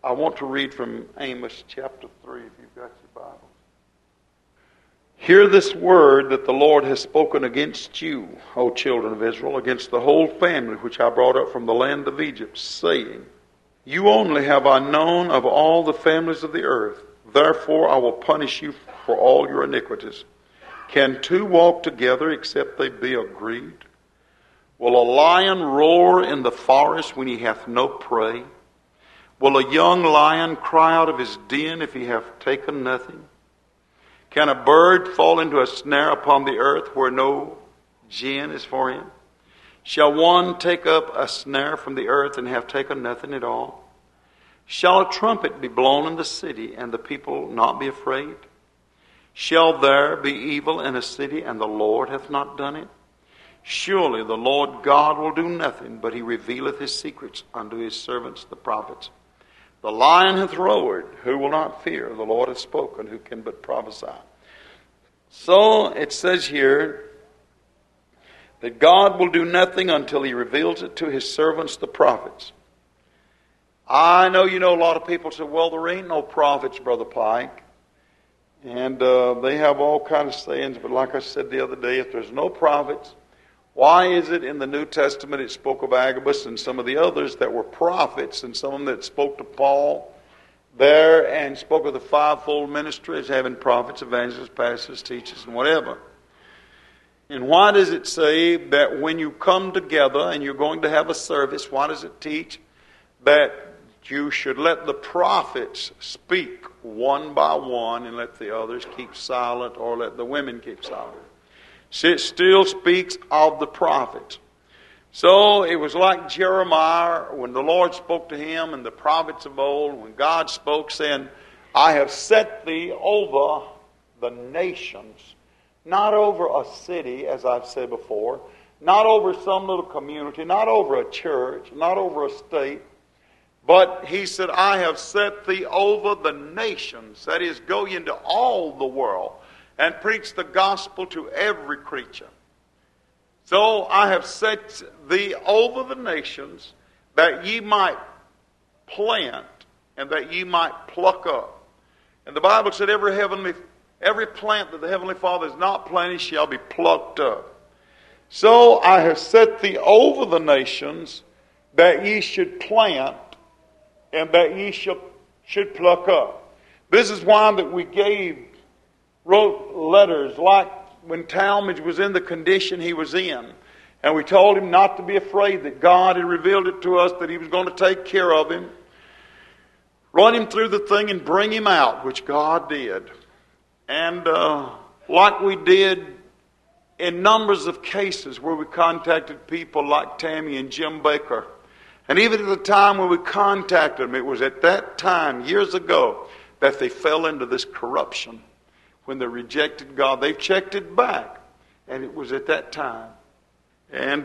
I want to read from Amos chapter 3, if you've got your Bible. Hear this word that the Lord has spoken against you, O children of Israel, against the whole family which I brought up from the land of Egypt, saying, You only have I known of all the families of the earth. Therefore I will punish you for all your iniquities. Can two walk together except they be agreed? Will a lion roar in the forest when he hath no prey? Will a young lion cry out of his den if he hath taken nothing? Can a bird fall into a snare upon the earth where no gin is for him? Shall one take up a snare from the earth and have taken nothing at all? Shall a trumpet be blown in the city and the people not be afraid? Shall there be evil in a city and the Lord hath not done it? Surely the Lord God will do nothing, but he revealeth his secrets unto his servants the prophets. The lion hath roared, who will not fear? The Lord hath spoken, who can but prophesy? So it says here that God will do nothing until he reveals it to his servants the prophets. I know a lot of people say, well, there ain't no prophets, Brother Pike. And they have all kinds of sayings, but like I said the other day, if there's no prophets, why is it in the New Testament it spoke of Agabus and some of the others that were prophets, and some of them that spoke to Paul there and spoke of the fivefold ministry as having prophets, evangelists, pastors, teachers, and whatever? And why does it say that when you come together and you're going to have a service, why does it teach that you should let the prophets speak one by one and let the others keep silent, or let the women keep silent? It still speaks of the prophets. So it was like Jeremiah when the Lord spoke to him, and the prophets of old, when God spoke saying, I have set thee over the nations, not over a city, as I've said before, not over some little community, not over a church, not over a state, but he said, I have set thee over the nations. That is, go into all the world and preach the gospel to every creature. So I have set thee over the nations, that ye might plant and that ye might pluck up. And the Bible said every plant that the Heavenly Father has not planted shall be plucked up. So I have set thee over the nations, that ye should plant and that ye should pluck up. This is why that we wrote letters like when Talmage was in the condition he was in. And we told him not to be afraid, that God had revealed it to us, that he was going to take care of him. Run him through the thing and bring him out, which God did. And like we did in numbers of cases where we contacted people like Tammy and Jim Baker. And even at the time when we contacted them, it was at that time, years ago, that they fell into this corruption. When they rejected God, they checked it back. And it was at that time. And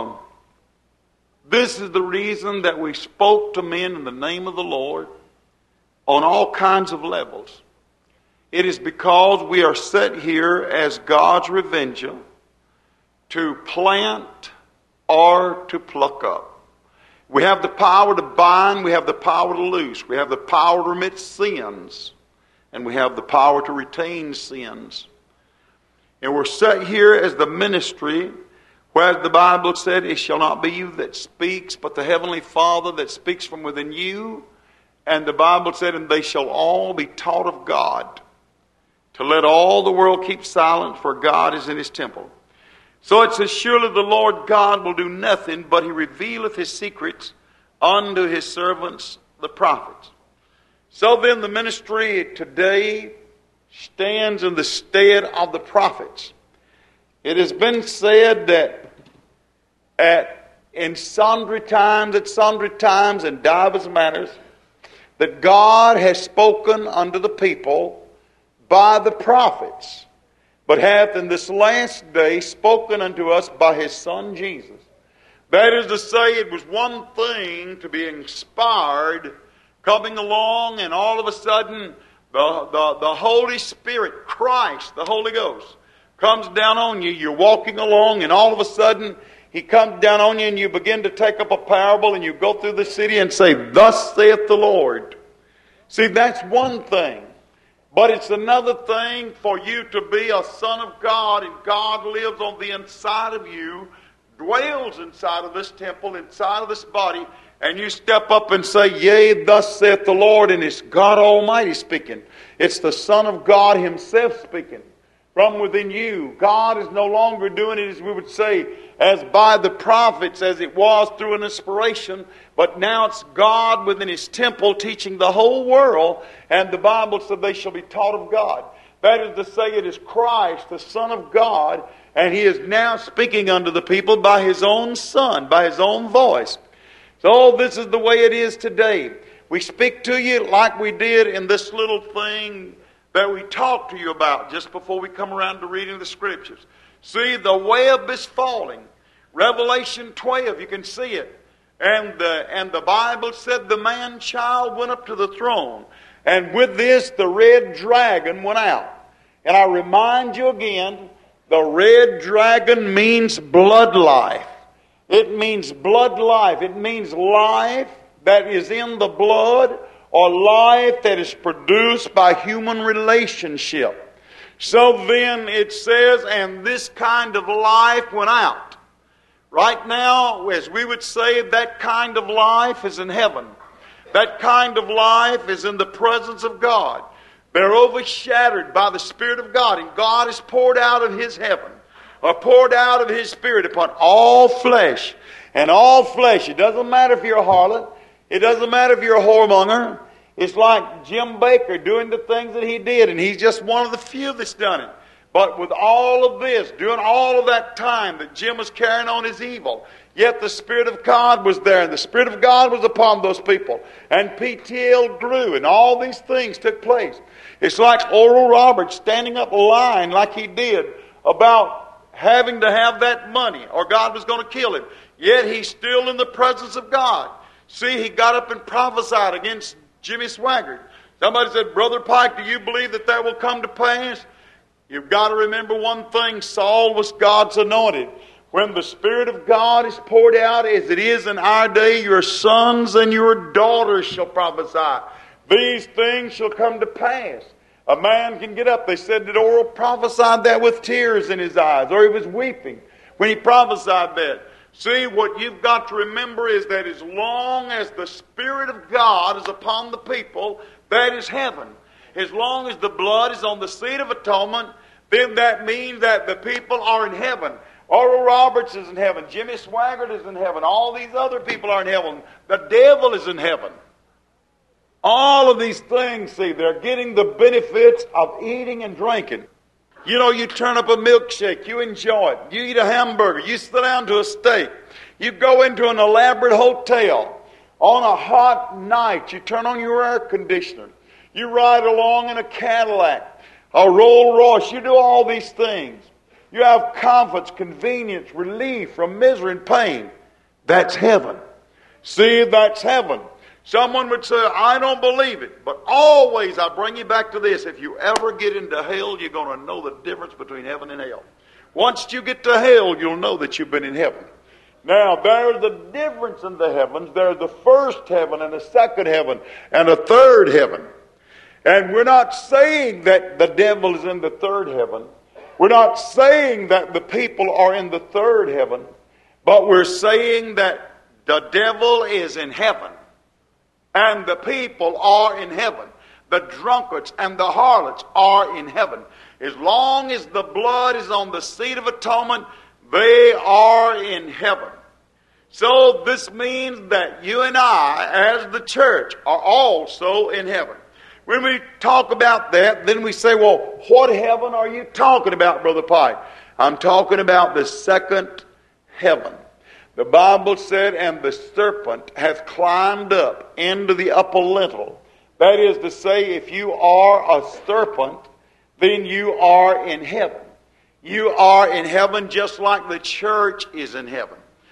this is the reason that we spoke to men in the name of the Lord on all kinds of levels. It is because we are set here as God's revenger to plant or to pluck up. We have the power to bind, we have the power to loose, we have the power to remit sins, and we have the power to retain sins. And we're set here as the ministry, where the Bible said, it shall not be you that speaks, but the Heavenly Father that speaks from within you. And the Bible said, and they shall all be taught of God, to let all the world keep silent, for God is in his temple. So it says, surely the Lord God will do nothing, but he revealeth his secrets unto his servants, the prophets. So then the ministry today stands in the stead of the prophets. It has been said that in sundry times, in divers matters, that God has spoken unto the people by the prophets, but hath in this last day spoken unto us by his Son Jesus. That is to say, it was one thing to be inspired coming along, and all of a sudden the Holy Spirit, Christ, the Holy Ghost, comes down on you. You're walking along, and all of a sudden he comes down on you, and you begin to take up a parable, and you go through the city and say, thus saith the Lord. See, that's one thing. But it's another thing for you to be a son of God, and God lives on the inside of you, dwells inside of this temple, inside of this body, and you step up and say, yea, thus saith the Lord, and it's God Almighty speaking. It's the Son of God Himself speaking from within you. God is no longer doing it, as we would say, as by the prophets, as it was through an inspiration, but now it's God within His temple teaching the whole world, and the Bible said they shall be taught of God. That is to say, it is Christ, the Son of God, and He is now speaking unto the people by His own Son, by His own voice. So this is the way it is today. We speak to you like we did in this little thing that we talked to you about just before we come around to reading the Scriptures. See, the web is falling. Revelation 12, you can see it. And the Bible said the man-child went up to the throne. And with this, the red dragon went out. And I remind you again, the red dragon means blood life. It means blood life. It means life that is in the blood, or life that is produced by human relationship. So then it says, and this kind of life went out. Right now, as we would say, that kind of life is in heaven. That kind of life is in the presence of God. They're overshadowed by the Spirit of God, and God has poured out of His heaven, or poured out of His Spirit upon all flesh. And all flesh, it doesn't matter if you're a harlot, it doesn't matter if you're a whoremonger. It's like Jim Baker doing the things that he did, and he's just one of the few that's done it. But with all of this, during all of that time that Jim was carrying on his evil, yet the Spirit of God was there, and the Spirit of God was upon those people. And PTL grew, and all these things took place. It's like Oral Roberts standing up lying like he did about having to have that money, or God was going to kill him. Yet he's still in the presence of God. See, he got up and prophesied against Jimmy Swaggart. Somebody said, Brother Pike, do you believe that will come to pass? You've got to remember one thing. Saul was God's anointed. When the Spirit of God is poured out, as it is in our day, your sons and your daughters shall prophesy. These things shall come to pass. A man can get up. They said that Oral prophesied that with tears in his eyes, or he was weeping when he prophesied that. See, what you've got to remember is that as long as the Spirit of God is upon the people, that is heaven. As long as the blood is on the seat of atonement, then that means that the people are in heaven. Oral Roberts is in heaven. Jimmy Swaggart is in heaven. All these other people are in heaven. The devil is in heaven. All of these things, see, they're getting the benefits of eating and drinking. You know, you turn up a milkshake, you enjoy it. You eat a hamburger, you sit down to a steak. You go into an elaborate hotel. On a hot night, you turn on your air conditioner. You ride along in a Cadillac, a Rolls Royce. You do all these things. You have comforts, convenience, relief from misery and pain. That's heaven. See, that's heaven. Someone would say, I don't believe it. But always I bring you back to this. If you ever get into hell, you're going to know the difference between heaven and hell. Once you get to hell, you'll know that you've been in heaven. Now, there's a difference in the heavens. There's the first heaven and the second heaven and a third heaven. And we're not saying that the devil is in the third heaven. We're not saying that the people are in the third heaven. But we're saying that the devil is in heaven. And the people are in heaven. The drunkards and the harlots are in heaven. As long as the blood is on the seat of atonement, they are in heaven. So this means that you and I, as the church, are also in heaven. When we talk about that, then we say, well, what heaven are you talking about, Brother Pike? I'm talking about the second heaven. The Bible said, and the serpent hath climbed up into the upper lintel. That is to say, if you are a serpent, then you are in heaven. You are in heaven just like the church is in heaven.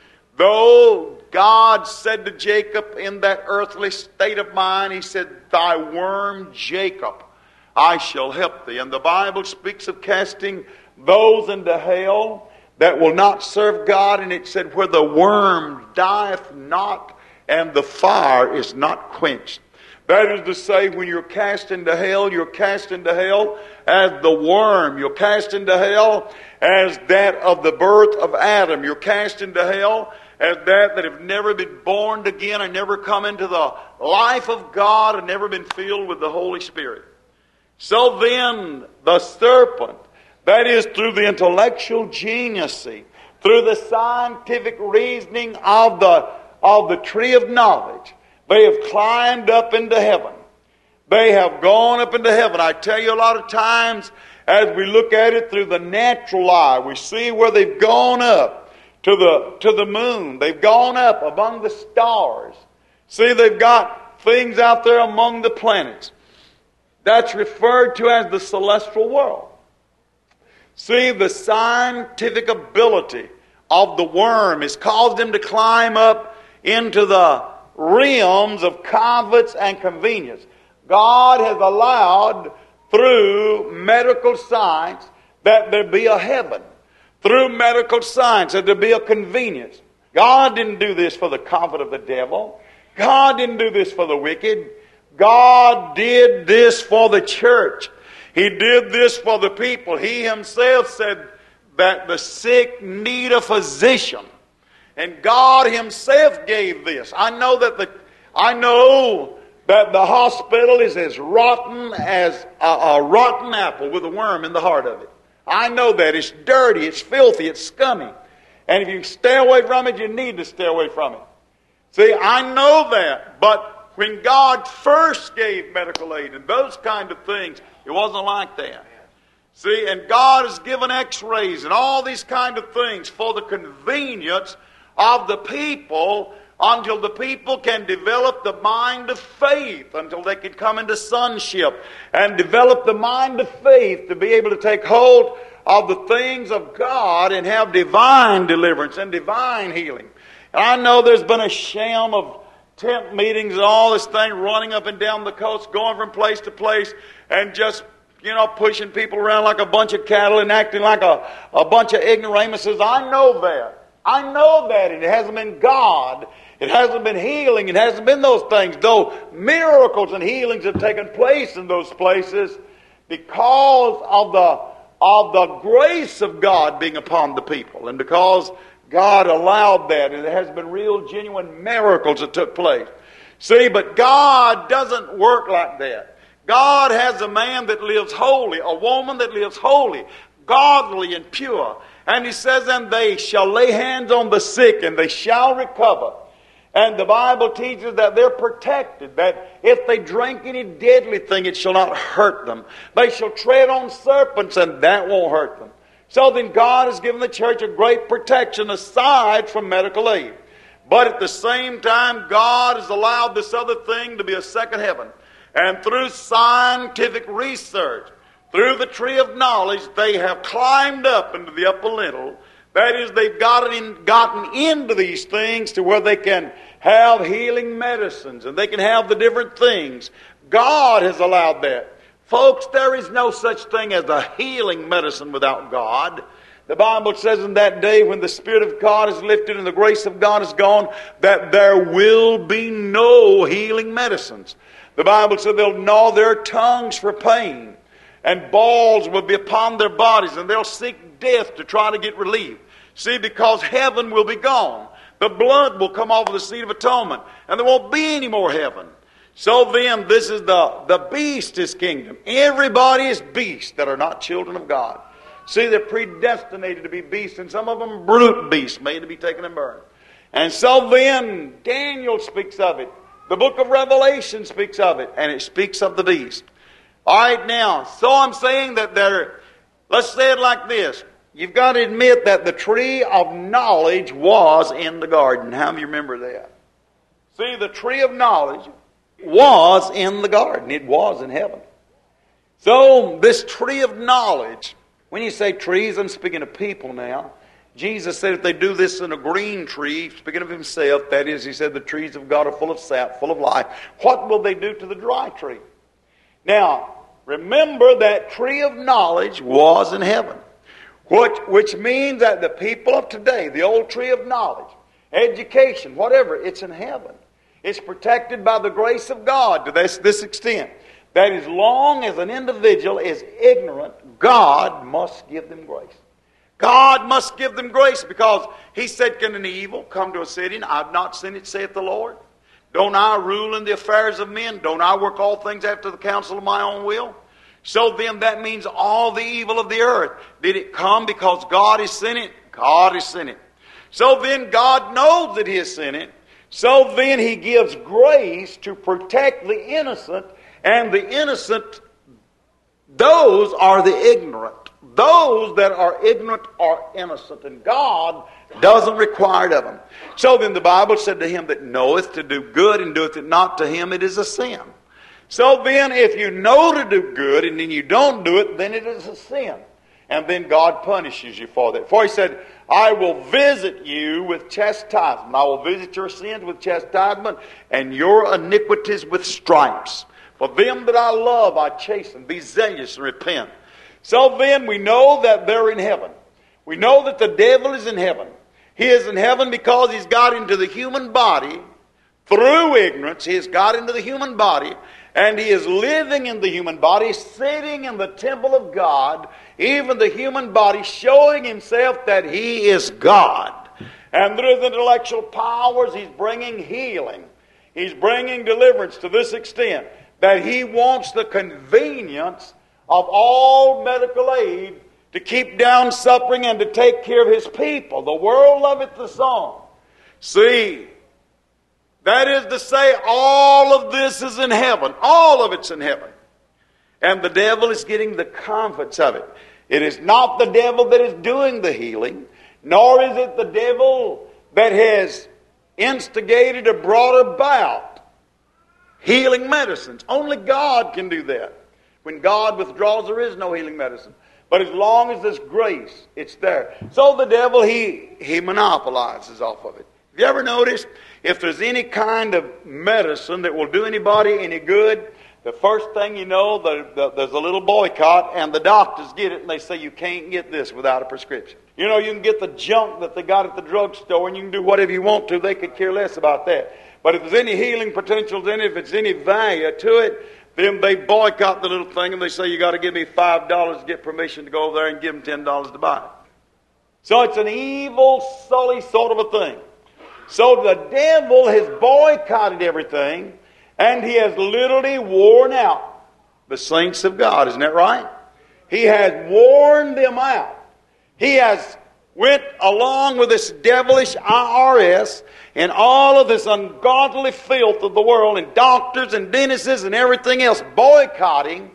Though God said to Jacob in that earthly state of mind, He said, thy worm Jacob, I shall help thee. And the Bible speaks of casting those into hell that will not serve God. And it said, where the worm dieth not and the fire is not quenched. That is to say, when you're cast into hell, you're cast into hell as the worm. You're cast into hell as that of the birth of Adam. You're cast into hell as that have never been born again and never come into the life of God and never been filled with the Holy Spirit. So then, the serpent, that is through the intellectual genius, through the scientific reasoning of the tree of knowledge, they have climbed up into heaven. They have gone up into heaven. I tell you, a lot of times, as we look at it through the natural eye, we see where they've gone up to the moon. They've gone up among the stars. See, they've got things out there among the planets. That's referred to as the celestial world. See, the scientific ability of the worm has caused him to climb up into the realms of comforts and convenience. God has allowed, through medical science, that there be a heaven. Through medical science, that there be a convenience. God didn't do this for the comfort of the devil. God didn't do this for the wicked. God did this for the church. He did this for the people. He himself said that the sick need a physician. And God himself gave this. I know that the hospital is as rotten as a rotten apple with a worm in the heart of it. I know that. It's dirty, it's filthy, it's scummy. And if you stay away from it, you need to stay away from it. See, I know that. But when God first gave medical aid and those kind of things, it wasn't like that. See, and God has given x-rays and all these kind of things for the convenience of the people, until the people can develop the mind of faith, until they can come into sonship and develop the mind of faith to be able to take hold of the things of God and have divine deliverance and divine healing. And I know there's been a sham of tent meetings and all this thing running up and down the coast, going from place to place and just pushing people around like a bunch of cattle and acting like a bunch of ignoramuses. I know that. And it hasn't been God. It hasn't been healing. It hasn't been those things. Though miracles and healings have taken place in those places because of the grace of God being upon the people. And because God allowed that. And there has been real, genuine miracles that took place. See, but God doesn't work like that. God has a man that lives holy, a woman that lives holy, godly and pure. And he says, and they shall lay hands on the sick, and they shall recover. And the Bible teaches that they're protected, that if they drink any deadly thing, it shall not hurt them. They shall tread on serpents, and that won't hurt them. So then God has given the church a great protection aside from medical aid. But at the same time, God has allowed this other thing to be a second heaven. And through scientific research, through the tree of knowledge, they have climbed up into the upper lintel. That is, they've gotten into these things to where they can have healing medicines and they can have the different things. God has allowed that. Folks, there is no such thing as a healing medicine without God. The Bible says in that day when the Spirit of God is lifted and the grace of God is gone, that there will be no healing medicines. The Bible said they'll gnaw their tongues for pain, and balls will be upon their bodies, and they'll seek death to try to get relief. See, because heaven will be gone. The blood will come off of the seat of atonement, and there won't be any more heaven. So then, this is the beast's kingdom. Everybody is beasts that are not children of God. See, they're predestinated to be beasts, and some of them brute beasts, made to be taken and burned. And so then, Daniel speaks of it. The book of Revelation speaks of it, and it speaks of the beast. All right, now, so I'm saying that let's say it like this. You've got to admit that the tree of knowledge was in the garden. How do you remember that? See, the tree of knowledge was in the garden. It was in heaven. So, this tree of knowledge, when you say trees, I'm speaking of people now. Jesus said if they do this in a green tree, speaking of himself, that is, he said the trees of God are full of sap, full of life. What will they do to the dry tree? Now, remember that tree of knowledge was in heaven. Which means that the people of today, the old tree of knowledge, education, whatever, it's in heaven. It's protected by the grace of God to this extent, that as long as an individual is ignorant, God must give them grace. God must give them grace, because He said, can an evil come to a city, and I've not seen it, saith the Lord? Don't I rule in the affairs of men? Don't I work all things after the counsel of my own will? So then that means all the evil of the earth. Did it come because God has sent it? God has sent it. So then God knows that He has sent it. So then He gives grace to protect the innocent, and the innocent, those are the ignorant. Those that are ignorant are innocent, and God doesn't require it of them. So then the Bible said, to him that knoweth to do good and doeth it not, to him it is a sin. So then if you know to do good and then you don't do it, then it is a sin. And then God punishes you for that. For He said, I will visit you with chastisement. I will visit your sins with chastisement, and your iniquities with stripes. For them that I love I chasten. Be zealous and repent. So then we know that they're in heaven. We know that the devil is in heaven. He is in heaven because he's got into the human body through ignorance. He has got into the human body, and he is living in the human body, sitting in the temple of God, even the human body, showing himself that he is God. And through his intellectual powers, he's bringing healing. He's bringing deliverance to this extent that he wants the convenience of all medical aid to keep down suffering and to take care of His people. The world loveth the song. See, that is to say, all of this is in heaven. All of it's in heaven. And the devil is getting the comforts of it. It is not the devil that is doing the healing, nor is it the devil that has instigated or brought about healing medicines. Only God can do that. When God withdraws, there is no healing medicine. But as long as there's grace, it's there. So the devil, he monopolizes off of it. Have you ever noticed, if there's any kind of medicine that will do anybody any good, the first thing you know, there's a little boycott, and the doctors get it, and they say, you can't get this without a prescription. You know, you can get the junk that they got at the drugstore, and you can do whatever you want to. They could care less about that. But if there's any healing potential in it, if it's any value to it, then they boycott the little thing, and they say, you got to give me $5 to get permission to go over there, and give them $10 to buy it. So it's an evil, sully sort of a thing. So the devil has boycotted everything, and he has literally worn out the saints of God. Isn't that right? He has worn them out. He has went along with this devilish IRS and all of this ungodly filth of the world, and doctors and dentists and everything else boycotting,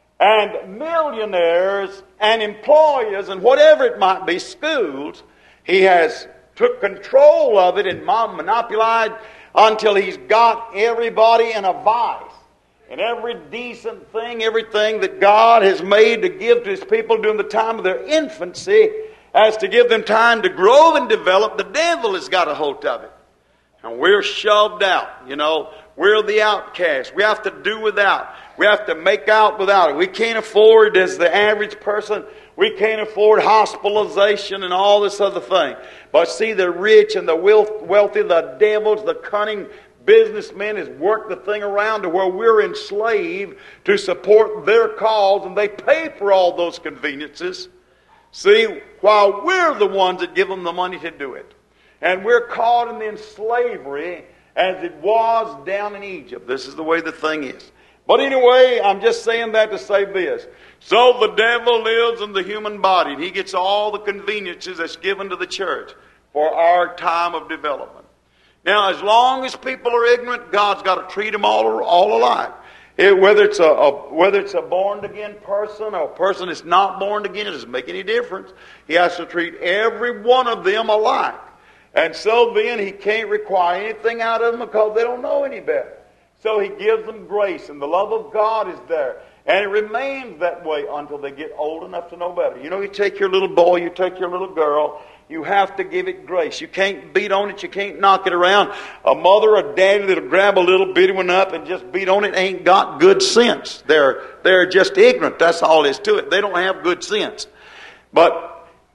and millionaires and employers and whatever it might be, schools. He has took control of it and monopolized until he's got everybody in a vice. And every decent thing, everything that God has made to give to His people during the time of their infancy, as to give them time to grow and develop, the devil has got a hold of it. And we're shoved out. You know, we're the outcasts. We have to do without. We have to make out without it. We can't afford, as the average person, we can't afford hospitalization and all this other thing. But see, the rich and the wealthy, the devils, the cunning businessmen has worked the thing around to where we're enslaved to support their cause, and they pay for all those conveniences. See, while we're the ones that give them the money to do it. And we're caught in slavery as it was down in Egypt. This is the way the thing is. But anyway, I'm just saying that to say this. So the devil lives in the human body, and he gets all the conveniences that's given to the church for our time of development. Now, as long as people are ignorant, God's got to treat them all alike. Whether it's a born-again person or a person that's not born again, it doesn't make any difference. He has to treat every one of them alike. And so then He can't require anything out of them because they don't know any better. So He gives them grace, and the love of God is there. And it remains that way until they get old enough to know better. You know, you take your little boy, you take your little girl, you have to give it grace. You can't beat on it, you can't knock it around. A mother or daddy that'll grab a little bitty one up and just beat on it ain't got good sense. They're just ignorant, that's all there is to it. They don't have good sense. But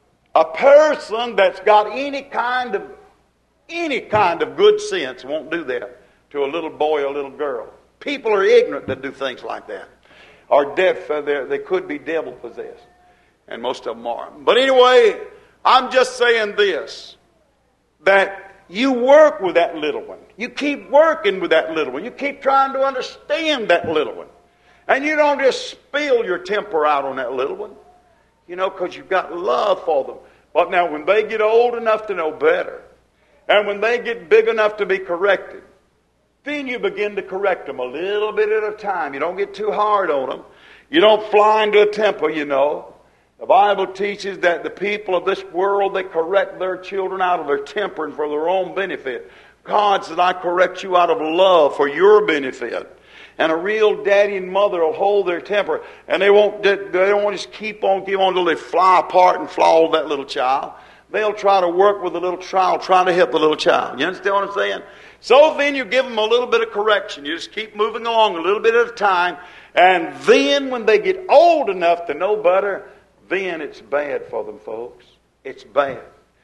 a person that's got any kind of good sense won't do that to a little boy or a little girl. People are ignorant that do things like that. Or deaf, they could be devil possessed. And most of them are. But anyway, I'm just saying this, that you work with that little one. You keep working with that little one. You keep trying to understand that little one. And you don't just spill your temper out on that little one, because you've got love for them. But now when they get old enough to know better, and when they get big enough to be corrected, then you begin to correct them a little bit at a time. You don't get too hard on them. You don't fly into a temper, The Bible teaches that the people of this world, they correct their children out of their temper and for their own benefit. God said, I correct you out of love for your benefit. And a real daddy and mother will hold their temper, and they don't just keep on until they fly apart and flog that little child. They'll try to work with the little child, trying to help the little child. You understand what I'm saying? So then you give them a little bit of correction. You just keep moving along a little bit at a time. And then when they get old enough to know better, then it's bad for them, folks. It's bad.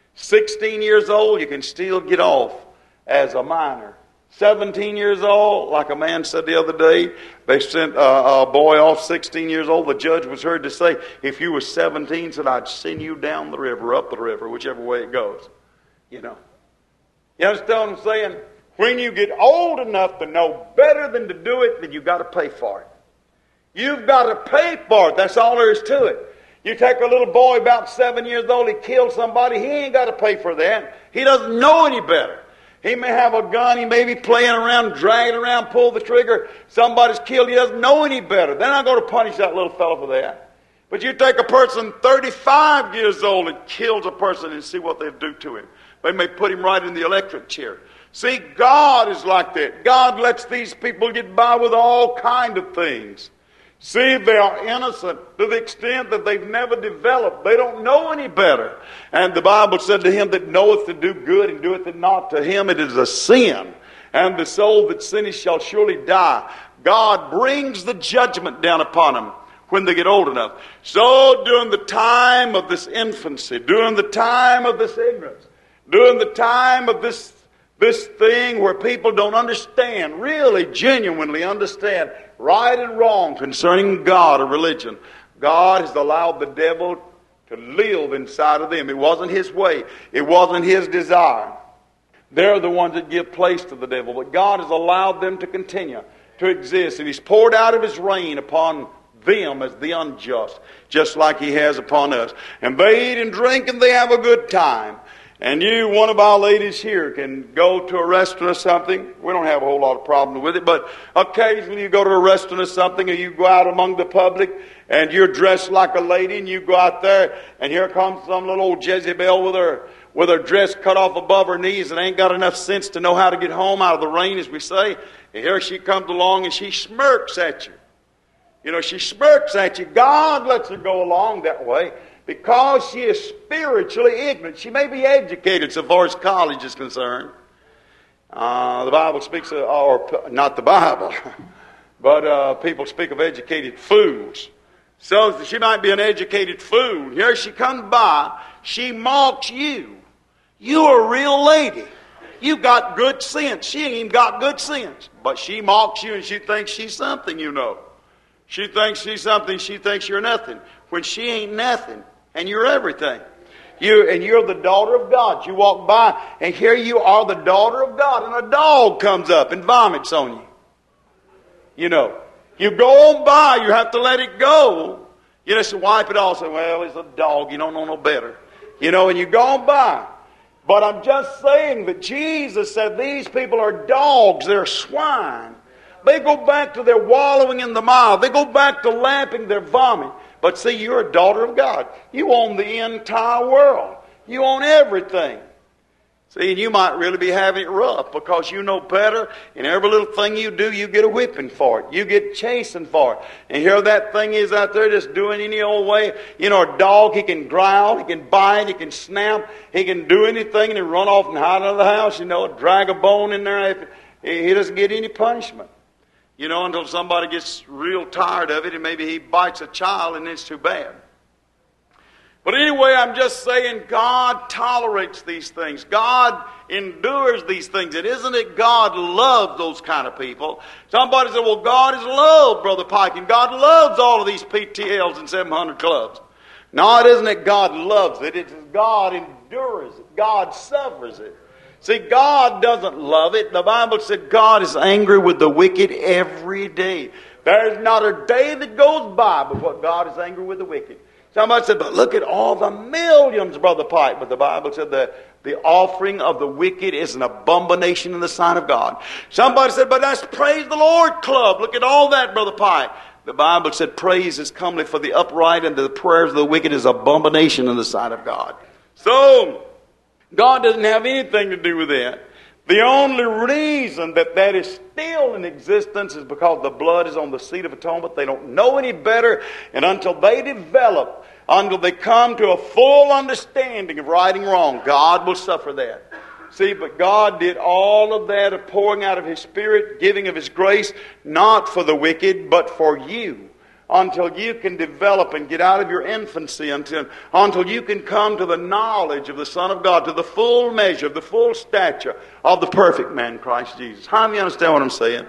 16 years old, you can still get off as a minor. 17 years old, like a man said the other day, they sent a boy off 16 years old. The judge was heard to say, if you were 17, said, I'd send you down the river, up the river, whichever way it goes. You understand what I'm saying? When you get old enough to know better than to do it, then you've got to pay for it. You've got to pay for it. That's all there is to it. You take a little boy about 7 years old, he killed somebody, he ain't got to pay for that. He doesn't know any better. He may have a gun, he may be playing around, dragging around, pull the trigger. Somebody's killed, he doesn't know any better. They're not going to punish that little fellow for that. But you take a person 35 years old and kills a person and see what they do to him. They may put him right in the electric chair. See, God is like that. God lets these people get by with all kind of things. See, they are innocent to the extent that they've never developed. They don't know any better. And the Bible said, to him that knoweth to do good and doeth it not, to him it is a sin. And the soul that sinneth shall surely die. God brings the judgment down upon them when they get old enough. So during the time of this infancy, during the time of this ignorance, during the time of this thing where people don't understand, really genuinely understand right and wrong concerning God or religion, God has allowed the devil to live inside of them. It wasn't his way. It wasn't his desire. They're the ones that give place to the devil. But God has allowed them to continue to exist. And he's poured out of his rain upon them as the unjust, just like he has upon us. And they eat and drink and they have a good time. And you, one of our ladies here, can go to a restaurant or something. We don't have a whole lot of problem with it, but occasionally you go to a restaurant or something, or you go out among the public, and you're dressed like a lady, and you go out there, and here comes some little old Jezebel with her dress cut off above her knees and ain't got enough sense to know how to get home out of the rain, as we say. And here she comes along, and she smirks at you. She smirks at you. God lets her go along that way, because she is spiritually ignorant. She may be educated so far as college is concerned. The Bible speaks of, or not the Bible, but people speak of educated fools. So she might be an educated fool. Here she comes by, she mocks you. You're a real lady. You got good sense. She ain't even got good sense. But she mocks you and she thinks she's something, She thinks she's something, she thinks you're nothing. When she ain't nothing. And you're everything. You're the daughter of God. You walk by, and here you are, the daughter of God, and a dog comes up and vomits on you. You go on by, you have to let it go. You just wipe it off. Say, well, it's a dog. You don't know no better. And you go on by. But I'm just saying that Jesus said these people are dogs. They're swine. They go back to their wallowing in the mire. They go back to lapping their vomit. But see, you're a daughter of God. You own the entire world. You own everything. See, and you might really be having it rough because you know better. And every little thing you do, you get a whipping for it. You get chastened for it. And here that thing is out there just doing any old way. A dog, he can growl, he can bite, he can snap, he can do anything and he run off and hide out of the house, drag a bone in there. He doesn't get any punishment. Until somebody gets real tired of it, and maybe he bites a child, and it's too bad. But anyway, I'm just saying God tolerates these things. God endures these things. And isn't it God loves those kind of people? Somebody said, well, God is love, Brother Pike, and God loves all of these PTLs and 700 clubs. No, it isn't that God loves it. It's God endures it. God suffers it. See, God doesn't love it. The Bible said God is angry with the wicked every day. There's not a day that goes by but God is angry with the wicked. Somebody said, but look at all the millions, Brother Pike. But the Bible said that the offering of the wicked is an abomination in the sight of God. Somebody said, but that's Praise the Lord Club. Look at all that, Brother Pike. The Bible said praise is comely for the upright, and the prayers of the wicked is abomination in the sight of God. So, God doesn't have anything to do with that. The only reason that is still in existence is because the blood is on the seat of atonement. They don't know any better, and until they develop, until they come to a full understanding of right and wrong, God will suffer that. See, but God did all of that, of pouring out of His Spirit, giving of His grace, not for the wicked, but for you. Until you can develop and get out of your infancy, until you can come to the knowledge of the Son of God, to the full measure, of the full stature of the perfect man, Christ Jesus. How many understand what I'm saying?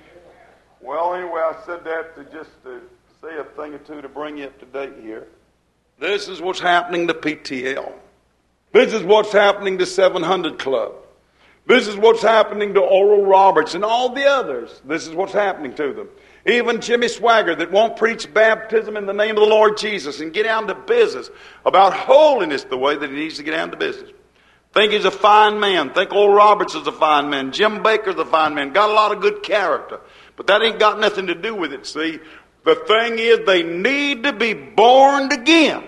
Well, anyway, I said that to say a thing or two to bring you up to date here. This is what's happening to PTL. This is what's happening to 700 Club. This is what's happening to Oral Roberts and all the others. This is what's happening to them. Even Jimmy Swagger that won't preach baptism in the name of the Lord Jesus and get down to business about holiness the way that he needs to get down to business. Think he's a fine man. Think Oral Roberts is a fine man. Jim Baker's a fine man. Got a lot of good character. But that ain't got nothing to do with it, see. The thing is they need to be born again.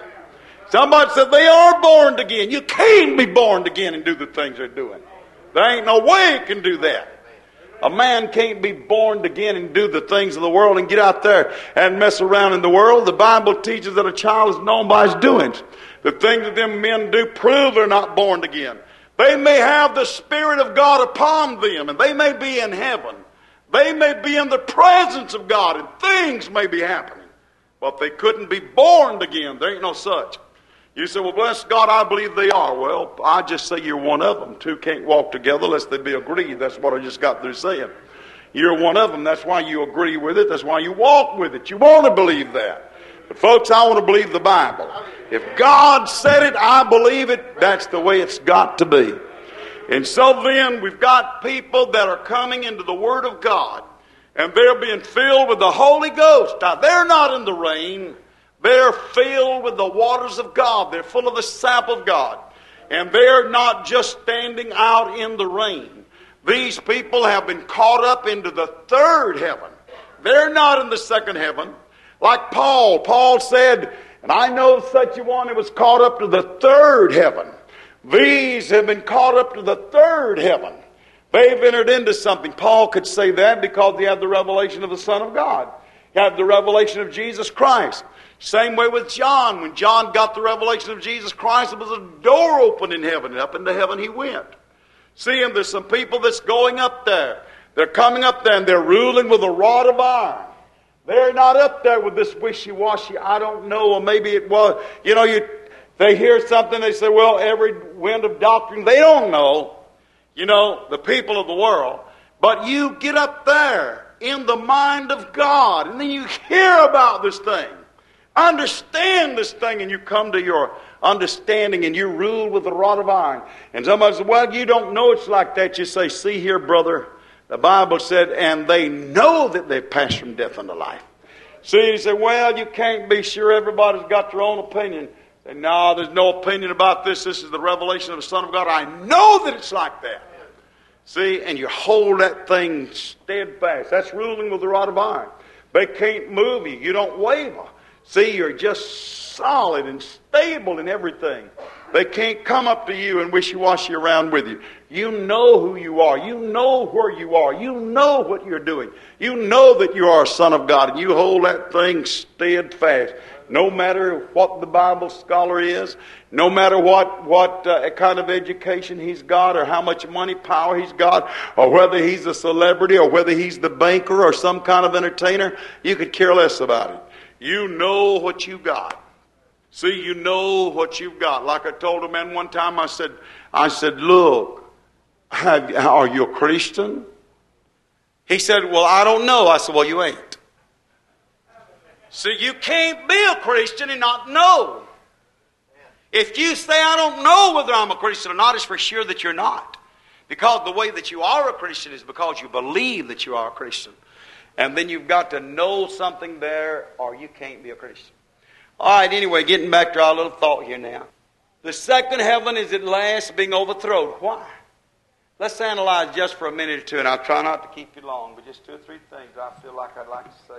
Somebody said they are born again. You can't be born again and do the things they're doing. There ain't no way you can do that. A man can't be born again and do the things of the world and get out there and mess around in the world. The Bible teaches that a child is known by his doings. The things that them men do prove they're not born again. They may have the Spirit of God upon them, and they may be in heaven. They may be in the presence of God, and things may be happening. But they couldn't be born again. There ain't no such. You say, well, bless God, I believe they are. Well, I just say you're one of them. Two can't walk together lest they be agreed. That's what I just got through saying. You're one of them. That's why you agree with it. That's why you walk with it. You want to believe that. But folks, I want to believe the Bible. If God said it, I believe it. That's the way it's got to be. And so then we've got people that are coming into the Word of God, and they're being filled with the Holy Ghost. Now, they're not in the rain. They're filled with the waters of God. They're full of the sap of God. And they're not just standing out in the rain. These people have been caught up into the third heaven. They're not in the second heaven. Like Paul. Paul said, and I know such a one that was caught up to the third heaven. These have been caught up to the third heaven. They've entered into something. Paul could say that because he had the revelation of the Son of God. He had the revelation of Jesus Christ. Same way with John. When John got the revelation of Jesus Christ, there was a door open in heaven, and up into heaven he went. See, and there's some people that's going up there. They're coming up there, and they're ruling with a rod of iron. They're not up there with this wishy-washy, I don't know, or maybe it was. They hear something, they say, well, every wind of doctrine. They don't know, the people of the world. But you get up there in the mind of God, and then you hear about this thing. Understand this thing, and you come to your understanding, and you rule with the rod of iron. And somebody says, well, you don't know it's like that. You say, see here, brother, the Bible said, and they know that they've passed from death unto life. See, you say, well, you can't be sure. Everybody's got their own opinion. Say, no, there's no opinion about this. This is the revelation of the Son of God. I know that it's like that. See, and you hold that thing steadfast. That's ruling with the rod of iron. They can't move you. You don't waver. See, you're just solid and stable in everything. They can't come up to you and wishy-washy around with you. You know who you are. You know where you are. You know what you're doing. You know that you are a son of God, and you hold that thing steadfast. No matter what the Bible scholar is, no matter what kind of education he's got, or how much money, power he's got, or whether he's a celebrity, or whether he's the banker or some kind of entertainer, you could care less about it. You know what you got. See, you know what you've got. Like I told a man one time, I said, look, are you a Christian? He said, well, I don't know. I said, well, you ain't. See, you can't be a Christian and not know. If you say, I don't know whether I'm a Christian or not, it's for sure that you're not. Because the way that you are a Christian is because you believe that you are a Christian. And then you've got to know something there, or you can't be a Christian. All right, anyway, getting back to our little thought here now. The second heaven is at last being overthrown. Why? Let's analyze just for a minute or two, and I'll try not to keep you long, but just 2 or 3 things I feel like I'd like to say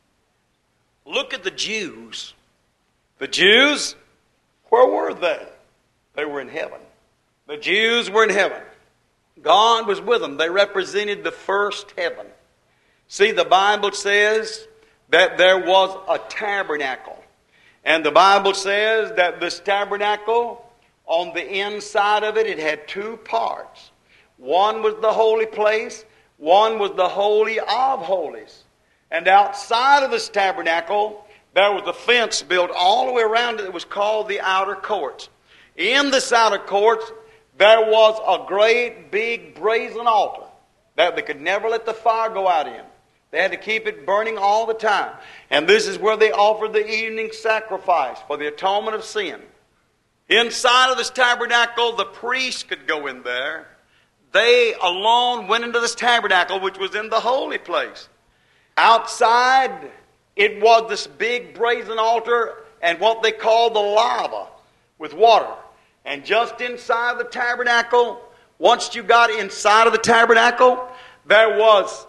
here. Look at the Jews. The Jews, where were they? They were in heaven. The Jews were in heaven. God was with them. They represented the first heaven. See, the Bible says that there was a tabernacle. And the Bible says that this tabernacle, on the inside of it, it had 2 parts. One was the holy place. One was the holy of holies. And outside of this tabernacle, there was a fence built all the way around it that was called the outer courts. In this outer courts, there was a great big brazen altar that they could never let the fire go out in. They had to keep it burning all the time. And this is where they offered the evening sacrifice for the atonement of sin. Inside of this tabernacle, the priests could go in there. They alone went into this tabernacle, which was in the holy place. Outside, it was this big brazen altar and what they called the lava with water. And just inside the tabernacle, once you got inside of the tabernacle, there was,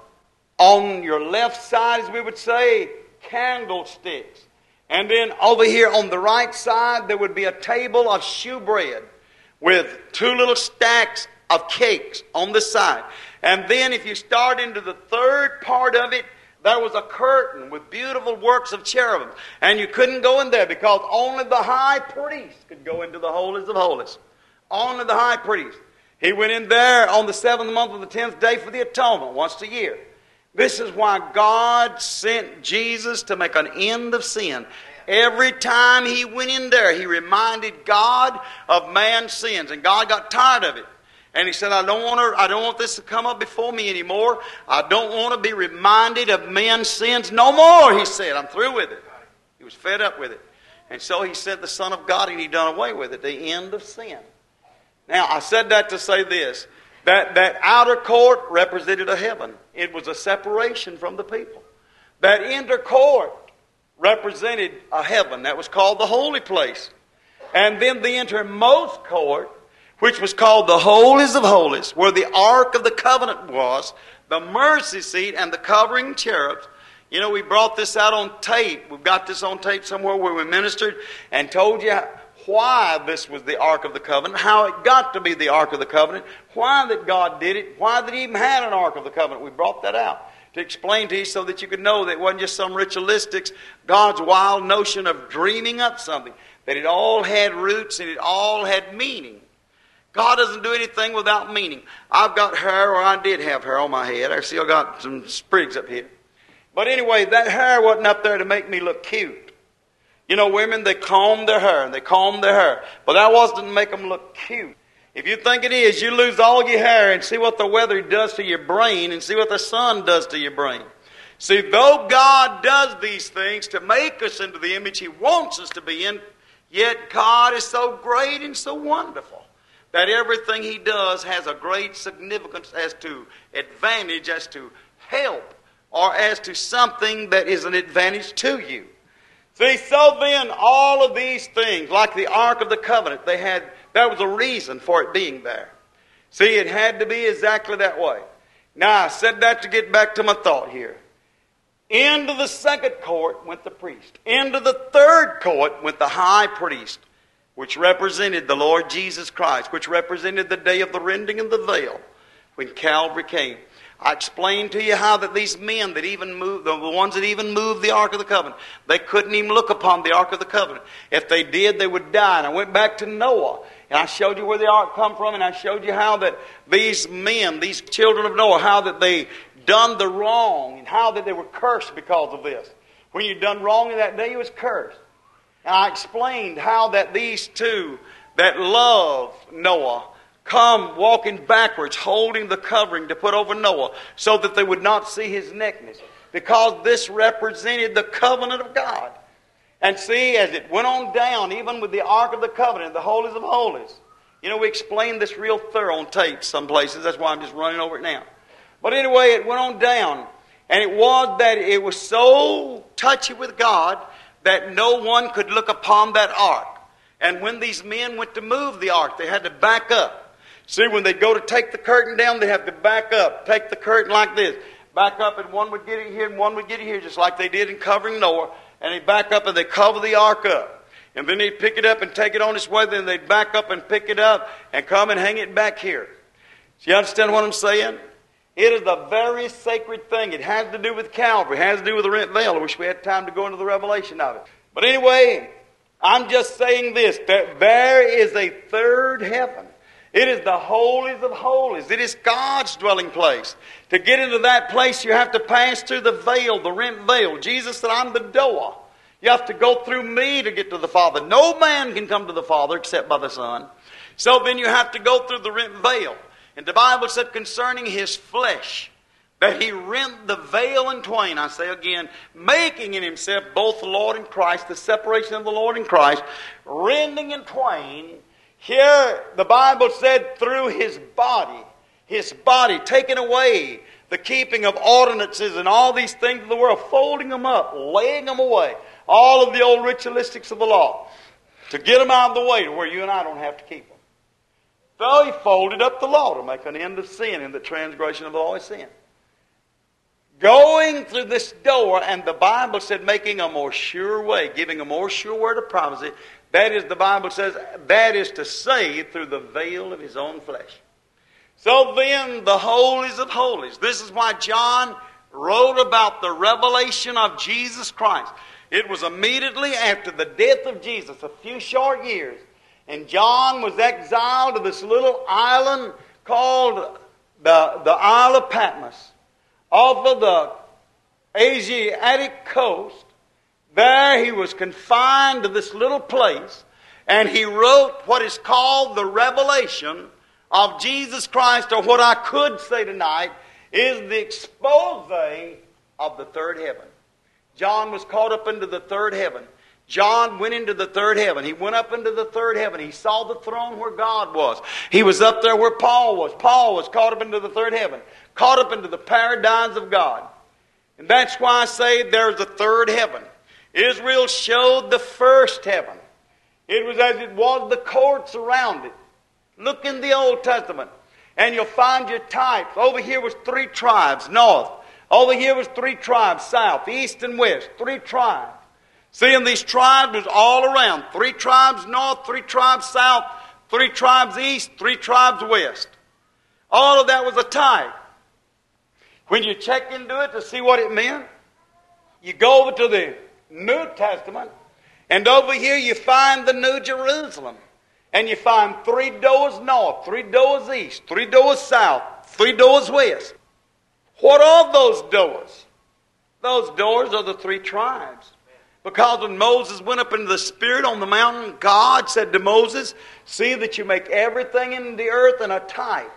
on your left side, as we would say, candlesticks. And then over here on the right side, there would be a table of shewbread with 2 little stacks of cakes on the side. And then if you start into the third part of it, there was a curtain with beautiful works of cherubim. And you couldn't go in there because only the high priest could go into the holies of holies. Only the high priest. He went in there on the 7th month of the 10th day for the atonement once a year. This is why God sent Jesus to make an end of sin. Every time he went in there, he reminded God of man's sins. And God got tired of it. And he said, I don't want this to come up before me anymore. I don't want to be reminded of men's sins no more, he said. I'm through with it. He was fed up with it. And so he sent the Son of God and he done away with it, the end of sin. Now, I said that to say this, that outer court represented a heaven. It was a separation from the people. That inner court represented a heaven. That was called the holy place. And then the innermost court, which was called the holies of holies, where the ark of the covenant was, the mercy seat and the covering cherubs. You know, we brought this out on tape. We've got this on tape somewhere where we ministered and told you why this was the ark of the covenant, how it got to be the ark of the covenant, why that God did it, why that he even had an ark of the covenant. We brought that out to explain to you so that you could know that it wasn't just some ritualistics, God's wild notion of dreaming up something, that it all had roots and it all had meaning. God doesn't do anything without meaning. I've got hair, or I did have hair on my head. I still got some sprigs up here. But anyway, that hair wasn't up there to make me look cute. You know, women, they comb their hair, and they comb their hair. But that wasn't to make them look cute. If you think it is, you lose all your hair and see what the weather does to your brain and see what the sun does to your brain. See, though God does these things to make us into the image he wants us to be in, yet God is so great and so wonderful that everything he does has a great significance as to advantage, as to help, or as to something that is an advantage to you. See, so then all of these things, like the Ark of the Covenant, there was a reason for it being there. See, it had to be exactly that way. Now, I said that to get back to my thought here. Into the second court went the priest. Into the third court went the high priest, which represented the Lord Jesus Christ, which represented the day of the rending of the veil when Calvary came. I explained to you how that these men that even moved, the ones that even moved the Ark of the Covenant, they couldn't even look upon the Ark of the Covenant. If they did, they would die. And I went back to Noah, and I showed you where the Ark come from, and I showed you how that these men, these children of Noah, how that they done the wrong, and how that they were cursed because of this. When you done wrong in that day, you was cursed. And I explained how that these two that love Noah come walking backwards, holding the covering to put over Noah so that they would not see his nakedness. Because this represented the covenant of God. And see, as it went on down, even with the Ark of the Covenant, the Holies of Holies. You know, we explained this real thorough on tape some places. That's why I'm just running over it now. But anyway, it went on down. And it was that it was so touchy with God that no one could look upon that ark. And when these men went to move the ark, they had to back up. See, when they go to take the curtain down, they have to back up. Take the curtain like this. Back up, and one would get it here and one would get it here, just like they did in covering Noah. And they back up and they cover the ark up. And then they'd pick it up and take it on its way. Then they'd back up and pick it up and come and hang it back here. So you understand what I'm saying? It is a very sacred thing. It has to do with Calvary. It has to do with the rent veil. I wish we had time to go into the revelation of it. But anyway, I'm just saying this, that there is a third heaven. It is the holies of holies. It is God's dwelling place. To get into that place, you have to pass through the veil, the rent veil. Jesus said, I'm the door. You have to go through me to get to the Father. No man can come to the Father except by the Son. So then you have to go through the rent veil. And the Bible said concerning his flesh, that he rent the veil in twain. I say again, making in himself both the Lord and Christ, the separation of the Lord and Christ, rending in twain. Here, the Bible said, through his body, taking away the keeping of ordinances and all these things of the world, folding them up, laying them away, all of the old ritualistics of the law, to get them out of the way to where you and I don't have to keep them. So he folded up the law to make an end of sin, and the transgression of the law is sin. Going through this door, and the Bible said making a more sure way, giving a more sure word of prophecy. That is, the Bible says, that is to say, through the veil of his own flesh. So then, the holies of holies. This is why John wrote about the revelation of Jesus Christ. It was immediately after the death of Jesus, a few short years. And John was exiled to this little island called the Isle of Patmos, off of the Asiatic coast. There he was confined to this little place, and he wrote what is called the revelation of Jesus Christ, or what I could say tonight is the expose of the third heaven. John was caught up into the third heaven. John went into the third heaven. He went up into the third heaven. He saw the throne where God was. He was up there where Paul was. Paul was caught up into the third heaven, caught up into the paradise of God. And that's why I say there's a third heaven. Israel showed the first heaven. It was as it was the courts around it. Look in the Old Testament, and you'll find your types. Over here was 3 tribes, north. Over here was 3 tribes, south, east, and west. 3 tribes. Seeing these tribes was all around. 3 tribes north, 3 tribes south, 3 tribes east, 3 tribes west. All of that was a type. When you check into it to see what it meant, you go over to the New Testament, and over here you find the New Jerusalem. And you find 3 doors north, 3 doors east, 3 doors south, 3 doors west. What are those doors? Those doors are the 3 tribes. Because when Moses went up into the Spirit on the mountain, God said to Moses, see that you make everything in the earth in a type,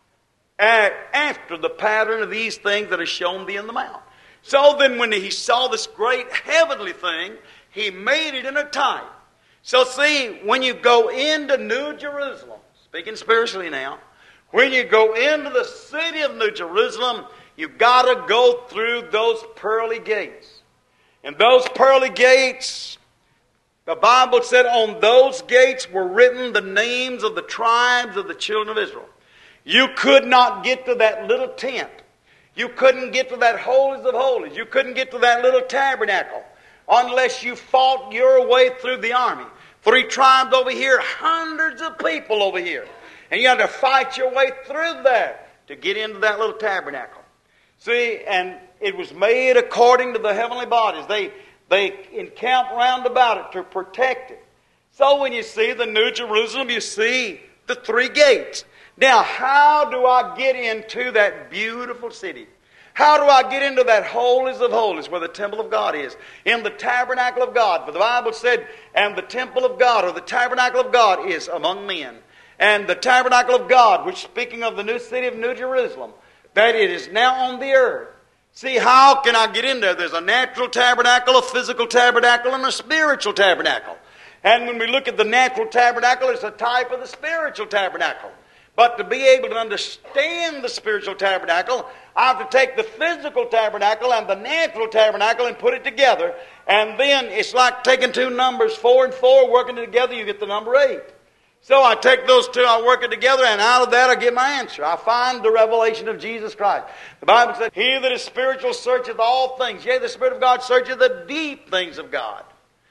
after the pattern of these things that are shown thee in the mount. So then when he saw this great heavenly thing, he made it in a type. So see, when you go into New Jerusalem, speaking spiritually now, when you go into the city of New Jerusalem, you've got to go through those pearly gates. And those pearly gates, the Bible said on those gates were written the names of the tribes of the children of Israel. You could not get to that little tent. You couldn't get to that holies of holies. You couldn't get to that little tabernacle unless you fought your way through the army. 3 tribes over here, hundreds of people over here. And you had to fight your way through there to get into that little tabernacle. See, and it was made according to the heavenly bodies. They encamped round about it to protect it. So when you see the New Jerusalem, you see the 3 gates. Now, how do I get into that beautiful city? How do I get into that holies of holies where the temple of God is? In the tabernacle of God. For the Bible said, and the temple of God, or the tabernacle of God, is among men. And the tabernacle of God, which speaking of the new city of New Jerusalem, that it is now on the earth. See, how can I get in there? There's a natural tabernacle, a physical tabernacle, and a spiritual tabernacle. And when we look at the natural tabernacle, it's a type of the spiritual tabernacle. But to be able to understand the spiritual tabernacle, I have to take the physical tabernacle and the natural tabernacle and put it together. And then it's like taking two numbers, 4 and 4, working together, you get the number 8. So I take those two, I work it together, and out of that I get my answer. I find the revelation of Jesus Christ. The Bible says, he that is spiritual searcheth all things. Yea, the Spirit of God searcheth the deep things of God.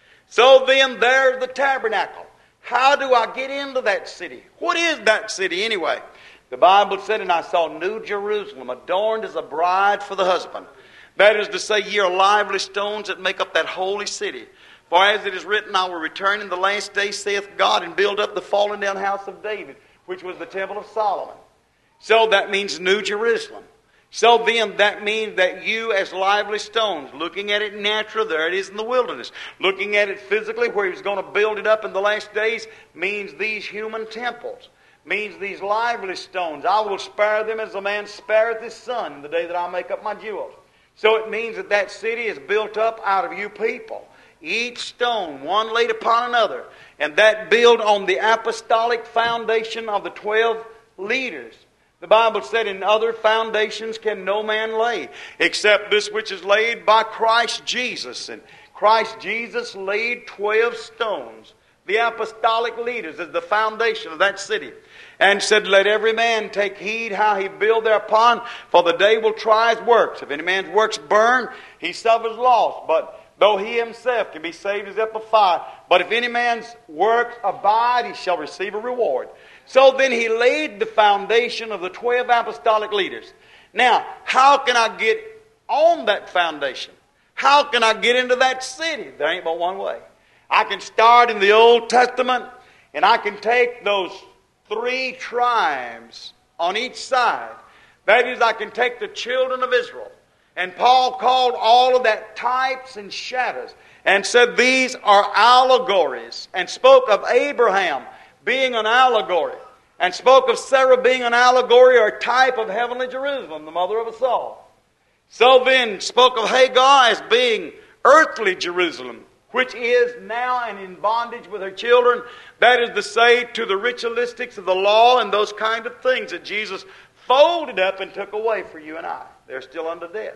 So then there's the tabernacle. How do I get into that city? What is that city anyway? The Bible said, and I saw New Jerusalem adorned as a bride for the husband. That is to say, ye are lively stones that make up that holy city. For as it is written, I will return in the last day, saith God, and build up the fallen down house of David, which was the temple of Solomon. So that means New Jerusalem. So then that means that you as lively stones, looking at it natural, there it is in the wilderness. Looking at it physically, where he was going to build it up in the last days, means these human temples. Means these lively stones. I will spare them as a man spareth his son in the day that I make up my jewels. So it means that that city is built up out of you people. Each stone, one laid upon another. And that built on the apostolic foundation of the 12 leaders. The Bible said, in other foundations can no man lay, except this which is laid by Christ Jesus. And Christ Jesus laid 12 stones, the apostolic leaders, as the foundation of that city. And said, let every man take heed how he build thereupon, for the day will try his works. If any man's works burn, he suffers loss. But though he himself can be saved as if of fire. But if any man's works abide, he shall receive a reward. So then he laid the foundation of the 12 apostolic leaders. Now, how can I get on that foundation? How can I get into that city? There ain't but one way. I can start in the Old Testament, and I can take those 3 tribes on each side. That is, I can take the children of Israel. And Paul called all of that types and shadows and said these are allegories, and spoke of Abraham being an allegory, and spoke of Sarah being an allegory or a type of heavenly Jerusalem, the mother of us all. So then spoke of Hagar as being earthly Jerusalem, which is now and in bondage with her children. That is to say, to the ritualistics of the law and those kind of things that Jesus folded up and took away for you and I. They're still under death.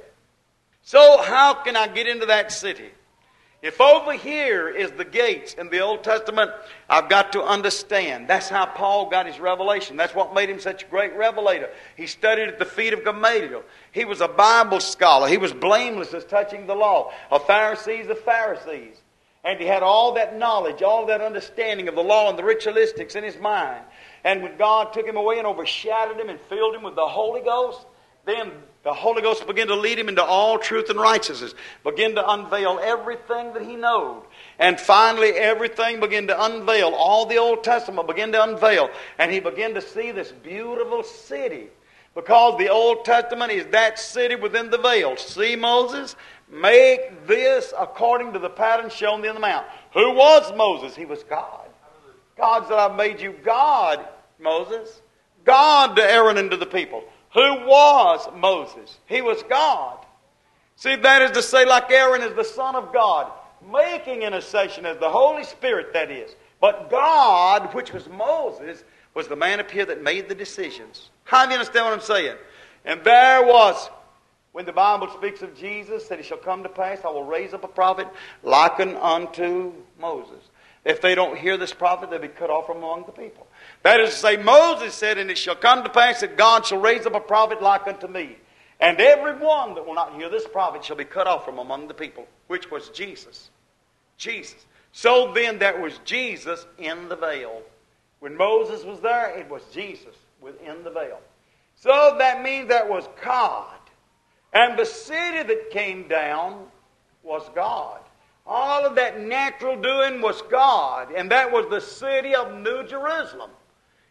So how can I get into that city? If over here is the gates in the Old Testament, I've got to understand. That's how Paul got his revelation. That's what made him such a great revelator. He studied at the feet of Gamaliel. He was a Bible scholar. He was blameless as touching the law. A Pharisee of Pharisees. And he had all that knowledge, all that understanding of the law and the ritualistics in his mind. And when God took him away and overshadowed him and filled him with the Holy Ghost, then the Holy Ghost began to lead him into all truth and righteousness. Began to unveil everything that he knowed. And finally everything began to unveil. All the Old Testament began to unveil. And he began to see this beautiful city. Because the Old Testament is that city within the veil. See, Moses, make this according to the pattern shown thee in the mount. Who was Moses? He was God. God said, I've made you God, Moses. God to Aaron and to the people. Who was Moses? He was God. See, that is to say, like Aaron is the Son of God, making intercession as the Holy Spirit, that is. But God, which was Moses, was the man up here that made the decisions. How do you understand what I'm saying? And there was, when the Bible speaks of Jesus, that it shall come to pass, I will raise up a prophet likened unto Moses. If they don't hear this prophet, they'll be cut off from among the people. That is to say, Moses said, and it shall come to pass that God shall raise up a prophet like unto me. And every one that will not hear this prophet shall be cut off from among the people, which was Jesus. Jesus. So then there was Jesus in the veil. When Moses was there, it was Jesus within the veil. So that means that was God. And the city that came down was God. All of that natural doing was God. And that was the city of New Jerusalem.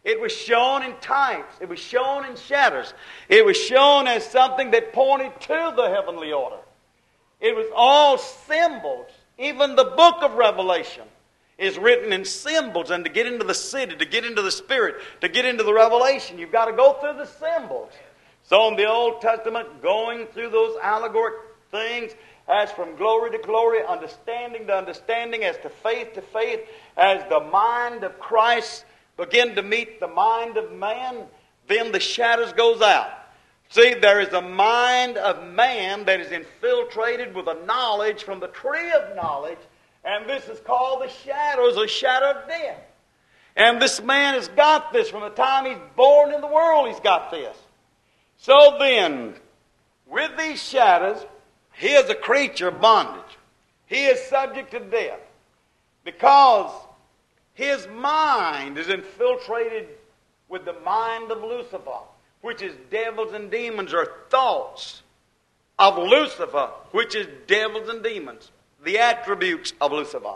It was shown in types. It was shown in shadows. It was shown as something that pointed to the heavenly order. It was all symbols. Even the book of Revelation is written in symbols. And to get into the city, to get into the Spirit, to get into the revelation, you've got to go through the symbols. So in the Old Testament, going through those allegoric things, as from glory to glory, understanding to understanding, as to faith, as the mind of Christ begin to meet the mind of man, then the shadows goes out. See, there is a mind of man that is infiltrated with a knowledge from the tree of knowledge, and this is called the shadows, a shadow of death. And this man has got this from the time he's born in the world, he's got this. So then, with these shadows, he is a creature of bondage. He is subject to death because his mind is infiltrated with the mind of Lucifer, which is devils and demons, or thoughts of Lucifer, which is devils and demons, the attributes of Lucifer.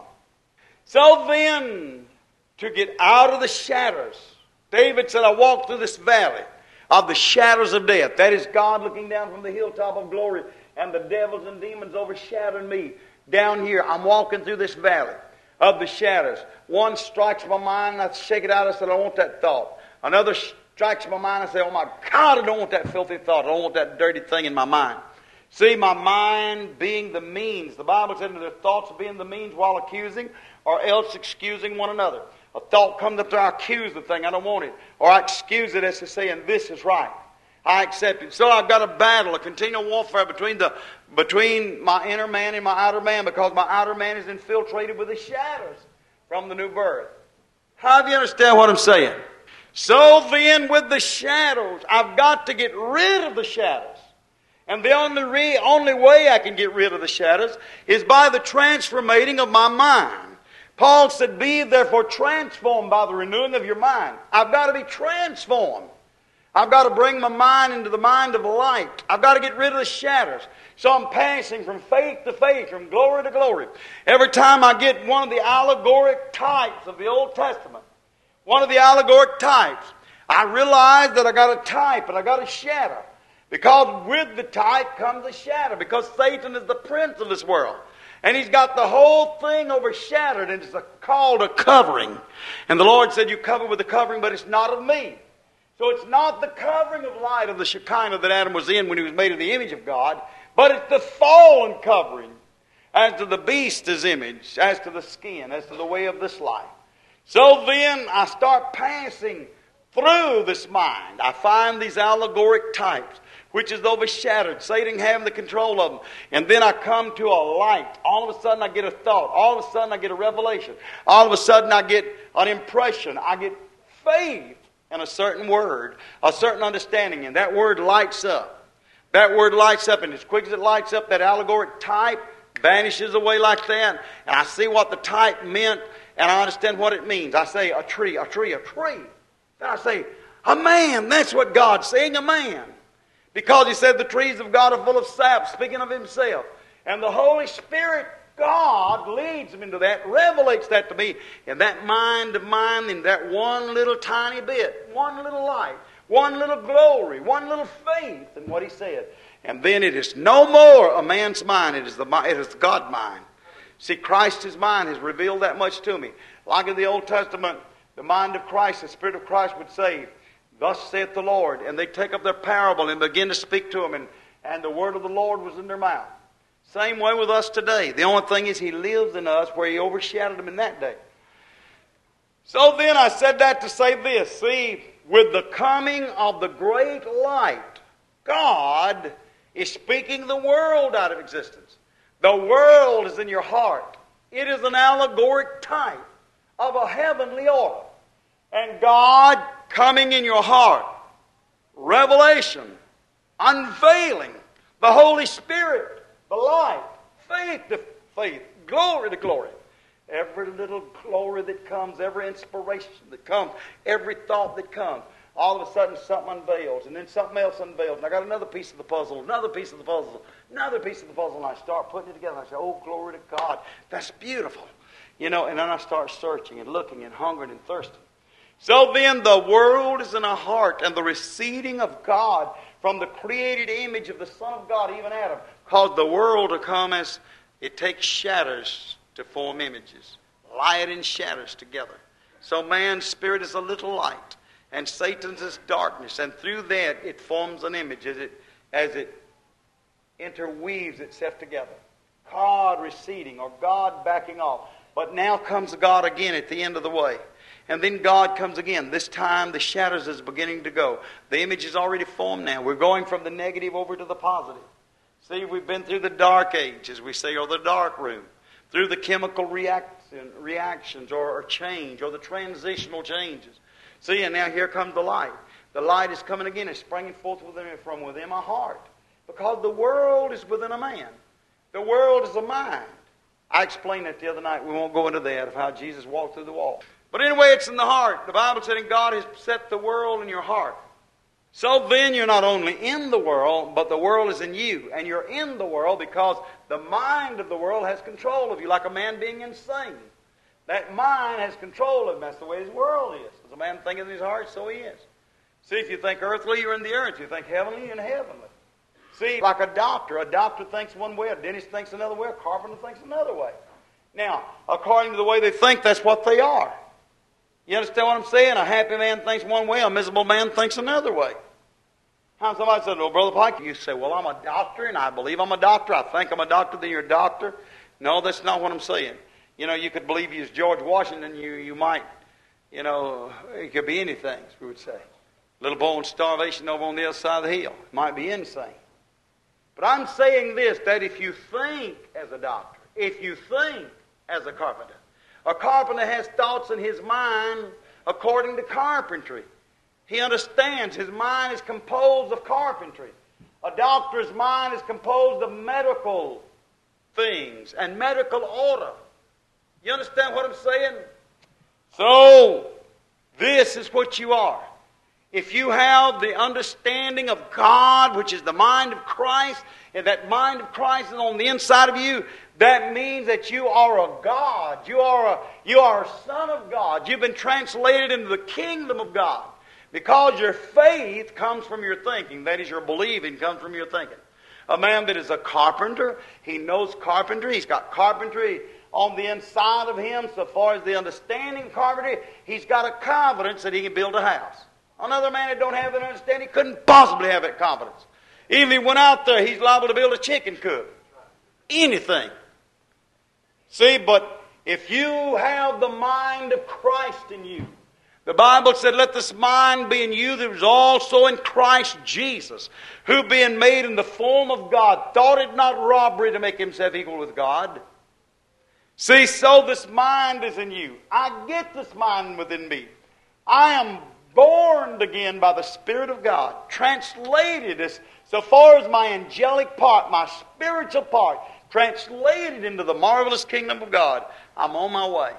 So then, to get out of the shadows, David said, I walk through this valley of the shadows of death. That is God looking down from the hilltop of glory, and the devils and demons overshadowing me. Down here, I'm walking through this valley of the shadows. One strikes my mind, I shake it out, I said, I don't want that thought. Another strikes my mind, I say, oh my God, I don't want that filthy thought. I don't want that dirty thing in my mind. See, my mind being the means. The Bible said that the thoughts being the means while accusing, or else excusing one another. A thought comes up there, I accuse the thing, I don't want it. Or I excuse it as to saying, this is right. I accept it. So I've got a battle, a continual warfare between my inner man and my outer man, because my outer man is infiltrated with the shadows from the new birth. How do you understand what I'm saying? So then, with the shadows, I've got to get rid of the shadows. And the only way I can get rid of the shadows is by the transformating of my mind. Paul said, be therefore transformed by the renewing of your mind. I've got to be transformed. I've got to bring my mind into the mind of light. I've got to get rid of the shadows. So I'm passing from faith to faith, from glory to glory. Every time I get one of the allegoric types of the Old Testament, one of the allegoric types, I realize that I got a type and I got a shadow. Because with the type comes the shadow. Because Satan is the prince of this world. And he's got the whole thing overshadowed, and it's called a covering. And the Lord said, you cover with the covering, but it's not of me. So it's not the covering of light of the Shekinah that Adam was in when he was made in the image of God, but it's the fallen covering as to the beast's image, as to the skin, as to the way of this life. So then I start passing through this mind. I find these allegoric types, which is overshadowed, Satan having the control of them. And then I come to a light. All of a sudden I get a thought. All of a sudden I get a revelation. All of a sudden I get an impression. I get faith in a certain word, a certain understanding, and that word lights up. That word lights up, and as quick as it lights up, that allegoric type vanishes away like that, and I see what the type meant, and I understand what it means. I say, a tree, a tree, a tree. Then I say, a man. That's what God's saying, a man. Because he said the trees of God are full of sap, speaking of himself. And the Holy Spirit, God, leads him into that, revelates that to me. And that mind of mine, in that one little tiny bit, one little light, one little glory, one little faith in what he said. And then it is no more a man's mind, it is God's mind. See, Christ's mind has revealed that much to me. Like in the Old Testament, the mind of Christ, the Spirit of Christ would say, thus saith the Lord. And they take up their parable and begin to speak to him, and the word of the Lord was in their mouth. Same way with us today. The only thing is he lives in us where he overshadowed them in that day. So then I said that to say this. See, with the coming of the great light, God is speaking the world out of existence. The world is in your heart. It is an allegoric type of a heavenly order. And God coming in your heart, revelation, unveiling, the Holy Spirit, the light, faith to faith, glory to glory. Every little glory that comes, every inspiration that comes, every thought that comes, all of a sudden something unveils, and then something else unveils. And I got another piece of the puzzle, another piece of the puzzle, another piece of the puzzle, and I start putting it together. And I say, oh, glory to God. That's beautiful. You know, and then I start searching and looking and hungering and thirsting. So then the world is in our heart, and the receding of God from the created image of the Son of God, even Adam, caused the world to come as it takes shadows to form images. Light and shadows together. So man's spirit is a little light, and Satan's is darkness, and through that it forms an image as it interweaves itself together. God receding, or God backing off. But now comes God again at the end of the way. And then God comes again. This time the shadows is beginning to go. The image is already formed now. We're going from the negative over to the positive. See, we've been through the dark age, as we say, or the dark room. Through the chemical reactions or change, or the transitional changes. See, and now here comes the light. The light is coming again. It's springing forth from within my heart. Because the world is within a man. The world is a mind. I explained that the other night. We won't go into that of how Jesus walked through the wall. But anyway, it's in the heart. The Bible said, and God has set the world in your heart. So then you're not only in the world, but the world is in you. And you're in the world because the mind of the world has control of you, like a man being insane. That mind has control of him. That's the way his world is. As a man thinketh in his heart, so he is. See, if you think earthly, you're in the earth. You think heavenly, you're in heavenly. See, like a doctor thinks one way, a dentist thinks another way, a carpenter thinks another way. Now, according to the way they think, that's what they are. You understand what I'm saying? A happy man thinks one way, a miserable man thinks another way. How somebody said, well, Brother Pike, you say, well, I'm a doctor, and I believe I'm a doctor. I think I'm a doctor, then you're a doctor. No, that's not what I'm saying. You know, you could believe you're George Washington, you might, it could be anything, we would say. Little boy in starvation over on the other side of the hill. It might be insane. But I'm saying this, that if you think as a doctor, if you think as a carpenter has thoughts in his mind according to carpentry. He understands his mind is composed of carpentry. A doctor's mind is composed of medical things and medical order. You understand what I'm saying? So, this is what you are. If you have the understanding of God, which is the mind of Christ, and that mind of Christ is on the inside of you, that means that you are a God. You are a son of God. You've been translated into the kingdom of God. Because your faith comes from your thinking. That is, your believing comes from your thinking. A man that is a carpenter, he knows carpentry. He's got carpentry on the inside of him. So far as the understanding of carpentry, he's got a confidence that he can build a house. Another man that don't have that understanding couldn't possibly have that confidence. Even if he went out there, he's liable to build a chicken coop. Anything. See, but if you have the mind of Christ in you, the Bible said, let this mind be in you that was also in Christ Jesus, who being made in the form of God, thought it not robbery to make himself equal with God. See, so this mind is in you. I get this mind within me. I am born again by the Spirit of God, translated as so far as my angelic part, my spiritual part, translated into the marvelous kingdom of God. I'm on my way.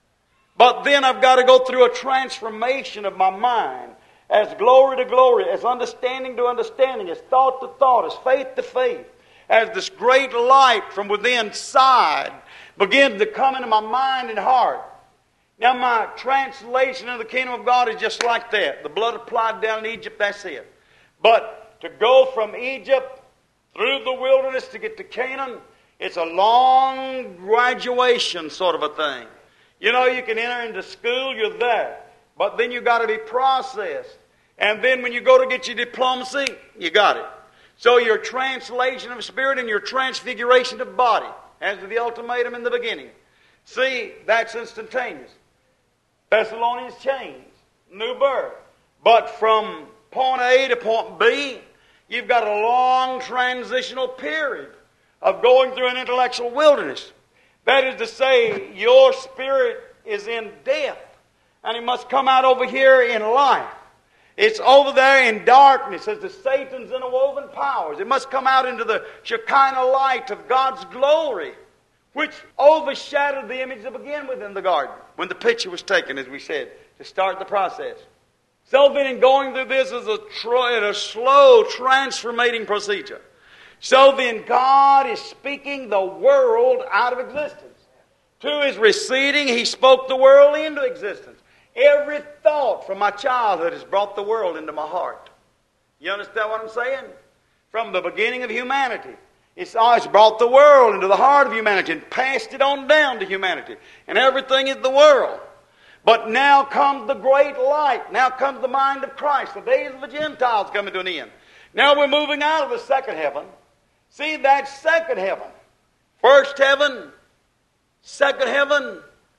But then I've got to go through a transformation of my mind, as glory to glory, as understanding to understanding, as thought to thought, as faith to faith, as this great light from within inside begins to come into my mind and heart. Now my translation of the kingdom of God is just like that. The blood applied down in Egypt, that's it. But to go from Egypt through the wilderness to get to Canaan, it's a long graduation sort of a thing. You know, you can enter into school, you're there. But then you've got to be processed. And then when you go to get your diplomacy, you got it. So your translation of spirit and your transfiguration of body, as to the ultimatum in the beginning. See, that's instantaneous. Thessalonians changed, new birth. But from point A to point B, you've got a long transitional period of going through an intellectual wilderness. That is to say, your spirit is in death, and it must come out over here in life. It's over there in darkness as the Satan's interwoven powers. It must come out into the Shekinah light of God's glory, which overshadowed the image that began within the garden when the picture was taken, as we said, to start the process. So then in going through this is a slow transformating procedure. So then God is speaking the world out of existence. To his receding, he spoke the world into existence. Every thought from my childhood has brought the world into my heart. You understand what I'm saying? From the beginning of humanity, it's always brought the world into the heart of humanity and passed it on down to humanity. And everything is the world. But now comes the great light. Now comes the mind of Christ. The days of the Gentiles coming to an end. Now we're moving out of the second heaven. See, that's second heaven. First heaven, second heaven,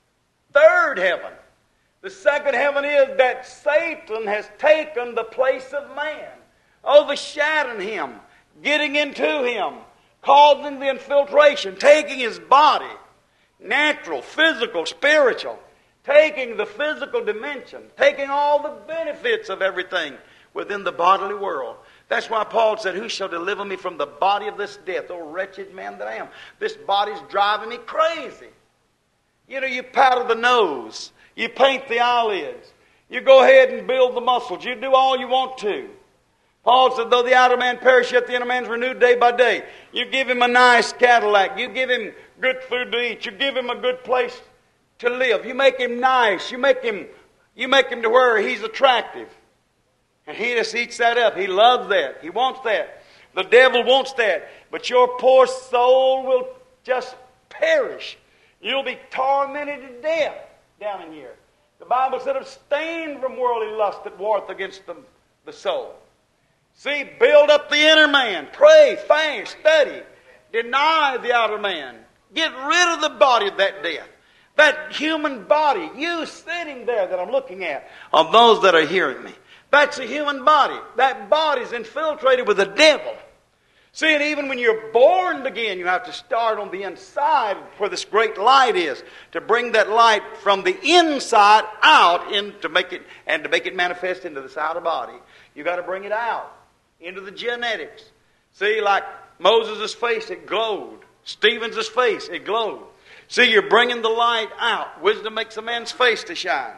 third heaven. The second heaven is that Satan has taken the place of man, overshadowing him, getting into him, causing the infiltration, taking his body, natural, physical, spiritual, taking the physical dimension, taking all the benefits of everything within the bodily world. That's why Paul said, who shall deliver me from the body of this death? Oh, wretched man that I am. This body's driving me crazy. You know, you powder the nose. You paint the eyelids. You go ahead and build the muscles. You do all you want to. Paul said, though the outer man perish, yet the inner man's renewed day by day. You give him a nice Cadillac. You give him good food to eat. You give him a good place to live. You make him nice. You make him to where he's attractive. And he just eats that up. He loves that. He wants that. The devil wants that. But your poor soul will just perish. You'll be tormented to death down in here. The Bible said, abstain from worldly lust that warreth against the soul. See, build up the inner man. Pray, fast, study. Deny the outer man. Get rid of the body of that death. That human body, you sitting there that I'm looking at, of those that are hearing me. That's a human body. That body's infiltrated with the devil. See, and even when you're born again, you have to start on the inside where this great light is, to bring that light from the inside out to make it manifest into this outer body. You got to bring it out into the genetics. See, like Moses' face, it glowed. Stephen's face, it glowed. See, you're bringing the light out. Wisdom makes a man's face to shine.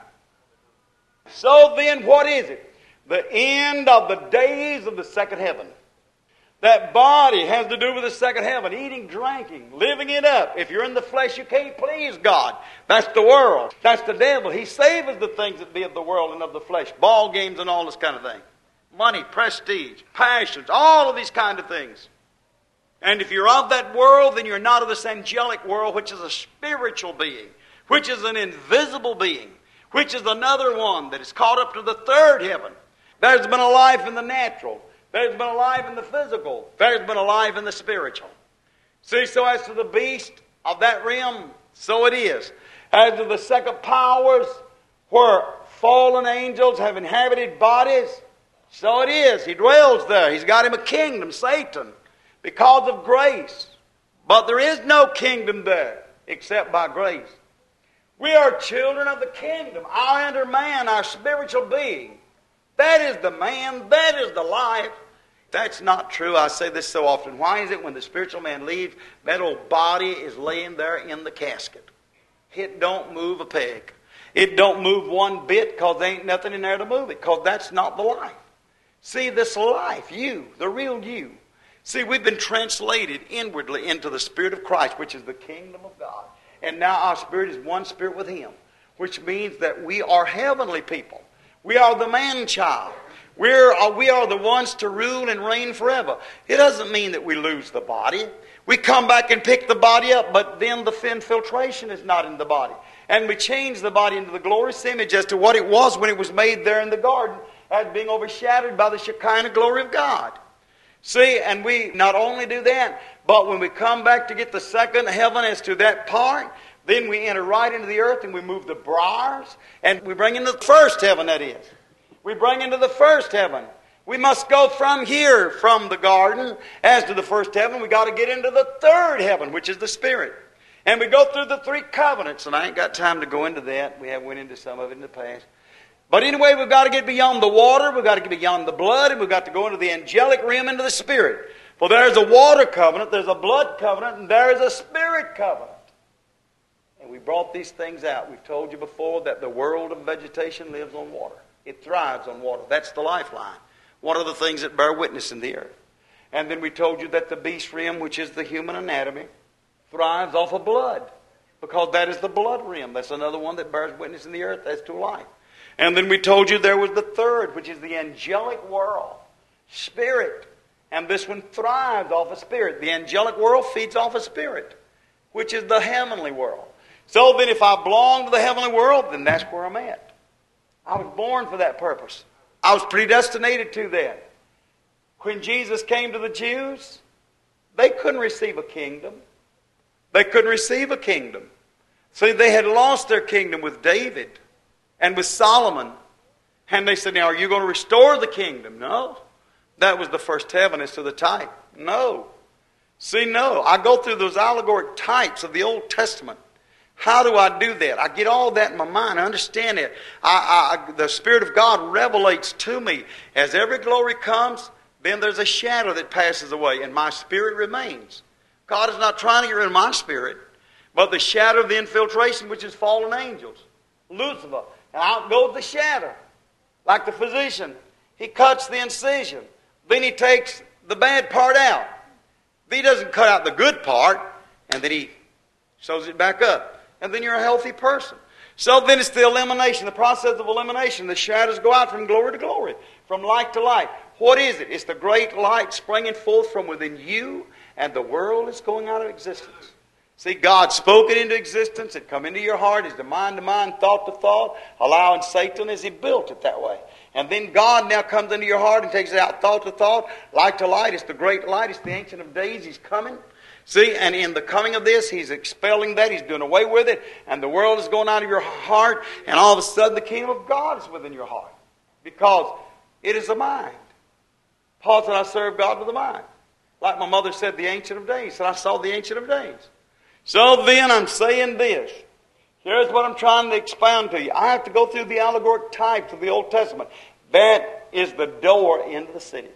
So then, what is it? The end of the days of the second heaven. That body has to do with the second heaven. Eating, drinking, living it up. If you're in the flesh, you can't please God. That's the world. That's the devil. He savors the things that be of the world and of the flesh. Ball games and all this kind of thing. Money, prestige, passions, all of these kind of things. And if you're of that world, then you're not of this angelic world, which is a spiritual being, which is an invisible being, which is another one that is caught up to the third heaven. There's been a life in the natural. There's been a life in the physical. There's been a life in the spiritual. See, so as to the beast of that realm, so it is. As to the second powers, where fallen angels have inhabited bodies, so it is. He dwells there. He's got him a kingdom, Satan, because of grace. But there is no kingdom there except by grace. We are children of the kingdom. Our inner man, our spiritual being, that is the man, that is the life. That's not true. I say this so often. Why is it when the spiritual man leaves, that old body is laying there in the casket? It don't move a peg. It don't move one bit because there ain't nothing in there to move it, because that's not the life. See, this life, you, the real you. See, we've been translated inwardly into the Spirit of Christ, which is the kingdom of God. And now our spirit is one spirit with Him, which means that we are heavenly people. We are the man-child. We are the ones to rule and reign forever. It doesn't mean that we lose the body. We come back and pick the body up, but then the infiltration is not in the body. And we change the body into the glorious image as to what it was when it was made there in the garden, as being overshadowed by the Shekinah glory of God. See, and we not only do that, but when we come back to get the second heaven as to that part, then we enter right into the earth and we move the briars, and we bring in the first heaven, that is. We bring into the first heaven. We must go from here, from the garden, as to the first heaven. We got to get into the third heaven, which is the Spirit. And we go through the three covenants, and I ain't got time to go into that. We have went into some of it in the past. But anyway, we've got to get beyond the water, we've got to get beyond the blood, and we've got to go into the angelic realm, into the Spirit. For there's a water covenant, there's a blood covenant, and there is a Spirit covenant. And we brought these things out. We've told you before that the world of vegetation lives on water. It thrives on water. That's the lifeline. One of the things that bear witness in the earth. And then we told you that the beast realm, which is the human anatomy, thrives off of blood. Because that is the blood realm. That's another one that bears witness in the earth as to life. And then we told you there was the third, which is the angelic world. Spirit. And this one thrives off of spirit. The angelic world feeds off of spirit, which is the heavenly world. So then if I belong to the heavenly world, then that's where I'm at. I was born for that purpose. I was predestinated to that. When Jesus came to the Jews, they couldn't receive a kingdom. They couldn't receive a kingdom. See, they had lost their kingdom with David and with Solomon. And they said, now, are you going to restore the kingdom? No. That was the first heaven as to the type. No. See, no. I go through those allegoric types of the Old Testament. How do I do that? I get all that in my mind. I understand it. The Spirit of God revelates to me. As every glory comes, then there's a shadow that passes away, and my spirit remains. God is not trying to get rid of my spirit, but the shadow of the infiltration, which is fallen angels. Lucifer. And out goes the shadow. Like the physician. He cuts the incision. Then he takes the bad part out. He doesn't cut out the good part, and then he sews it back up. And then you're a healthy person. So then it's the elimination, the process of elimination. The shadows go out from glory to glory, from light to light. What is it? It's the great light springing forth from within you, and the world is going out of existence. See, God spoke it into existence. It come into your heart. It's the mind to mind, thought to thought, allowing Satan as he built it that way. And then God now comes into your heart and takes it out thought to thought, light to light. It's the great light. It's the Ancient of Days. He's coming. See, and in the coming of this, He's expelling that. He's doing away with it. And the world is going out of your heart. And all of a sudden, the kingdom of God is within your heart. Because it is a mind. Paul said, I serve God with a mind. Like my mother said, the Ancient of Days. Said, I saw the Ancient of Days. So then I'm saying this. Here's what I'm trying to expound to you. I have to go through the allegoric types of the Old Testament. That is the door into the city.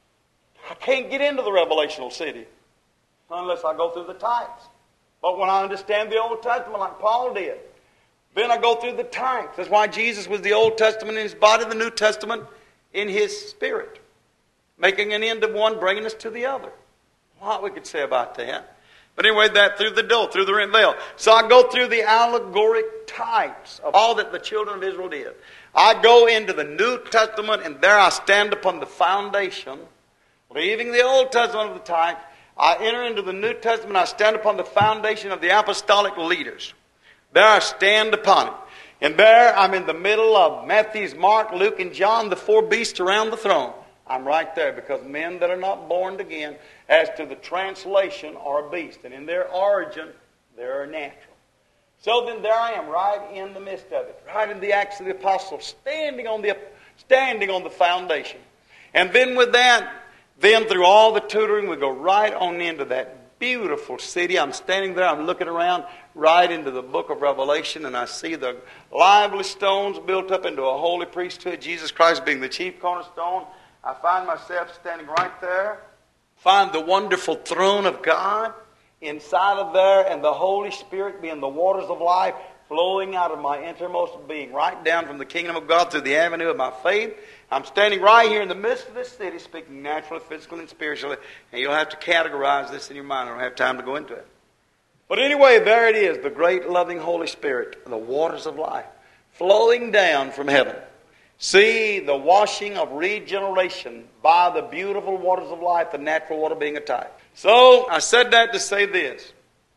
I can't get into the revelational city unless I go through the types. But when I understand the Old Testament like Paul did, then I go through the types. That's why Jesus was the Old Testament in His body, the New Testament in His spirit. Making an end of one, bringing us to the other. A lot we could say about that. But anyway, that through the door, through the rent veil. So I go through the allegoric types of all that the children of Israel did. I go into the New Testament, and there I stand upon the foundation, leaving the Old Testament of the type. I enter into the New Testament, I stand upon the foundation of the apostolic leaders. There I stand upon it. And there I'm in the middle of Matthew, Mark, Luke, and John, the four beasts around the throne. I'm right there because men that are not born again, as to the translation, are a beast. And in their origin, they're natural. So then there I am, right in the midst of it, right in the Acts of the Apostles, standing on the foundation. And then with that, then through all the tutoring, we go right on into that beautiful city. I'm standing there, I'm looking around right into the book of Revelation, and I see the lively stones built up into a holy priesthood, Jesus Christ being the chief cornerstone. I find myself standing right there, find the wonderful throne of God inside of there, and the Holy Spirit being the waters of life flowing out of my innermost being, right down from the kingdom of God through the avenue of my faith. I'm standing right here in the midst of this city, speaking naturally, physically, and spiritually, and you'll have to categorize this in your mind. I don't have time to go into it. But anyway, there it is, the great loving Holy Spirit, the waters of life, flowing down from heaven. See the washing of regeneration by the beautiful waters of life, the natural water being a type. So I said that to say this.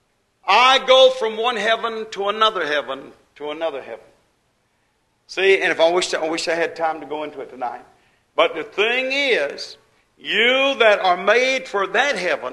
I go from one heaven to another heaven to another heaven. See, and I wish I had time to go into it tonight. But the thing is, you that are made for that heaven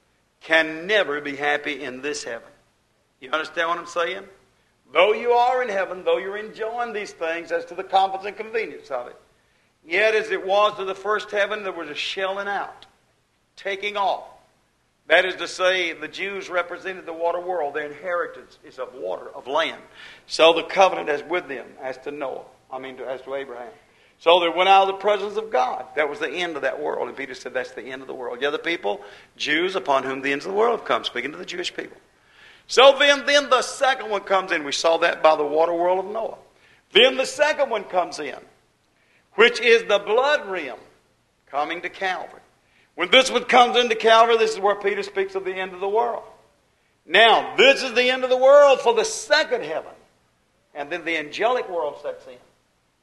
can never be happy in this heaven. You understand what I'm saying? Though you are in heaven, though you're enjoying these things as to the comforts and convenience of it, yet as it was to the first heaven, there was a shelling out, taking off. That is to say, the Jews represented the water world. Their inheritance is of water, of land. So the covenant is with them, as to Noah. As to Abraham. So they went out of the presence of God. That was the end of that world. And Peter said that's the end of the world. The other people, Jews, upon whom the ends of the world have come, speaking to the Jewish people. So then the second one comes in. We saw that by the water world of Noah. Then the second one comes in, which is the blood rim coming to Calvary. When this one comes into Calvary, this is where Peter speaks of the end of the world. Now, this is the end of the world for the second heaven. And then the angelic world sets in.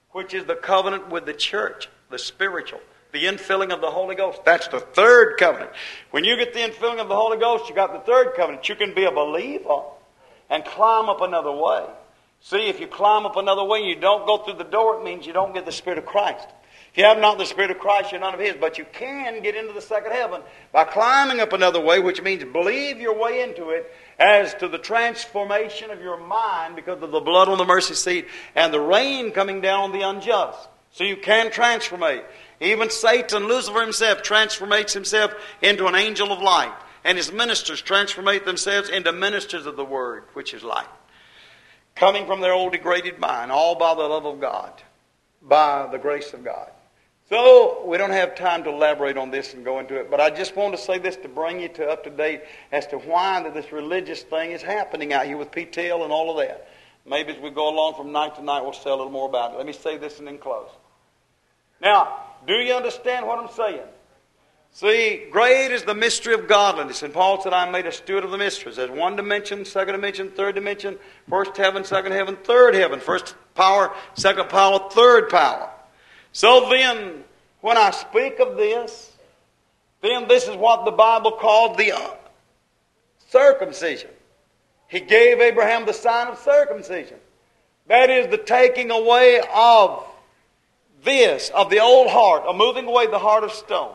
which is the covenant with the church, the spiritual, the infilling of the Holy Ghost. That's the third covenant. When you get the infilling of the Holy Ghost, you got the third covenant. You can be a believer and climb up another way. See, if you climb up another way and you don't go through the door, it means you don't get the Spirit of Christ. If you have not the Spirit of Christ, you're none of His. But you can get into the second heaven by climbing up another way, which means believe your way into it as to the transformation of your mind because of the blood on the mercy seat and the rain coming down on the unjust. So you can transformate. Even Satan, Lucifer himself, transformates himself into an angel of light. And his ministers transformate themselves into ministers of the Word, which is light. Coming from their old degraded mind, all by the love of God, by the grace of God. So we don't have time to elaborate on this and go into it, but I just want to say this to bring you up to date as to why that this religious thing is happening out here with PTL and all of that. Maybe as we go along from night to night, we'll say a little more about it. Let me say this and then close. Now, do you understand what I'm saying? See, great is the mystery of godliness. And Paul said, I made a steward of the mysteries. There's one dimension, second dimension, third dimension, first heaven, second heaven, third heaven. First power, second power, third power. So then, when I speak of this, then this is what the Bible called the circumcision. He gave Abraham the sign of circumcision. That is the taking away of this, of the old heart, of moving away the heart of stone.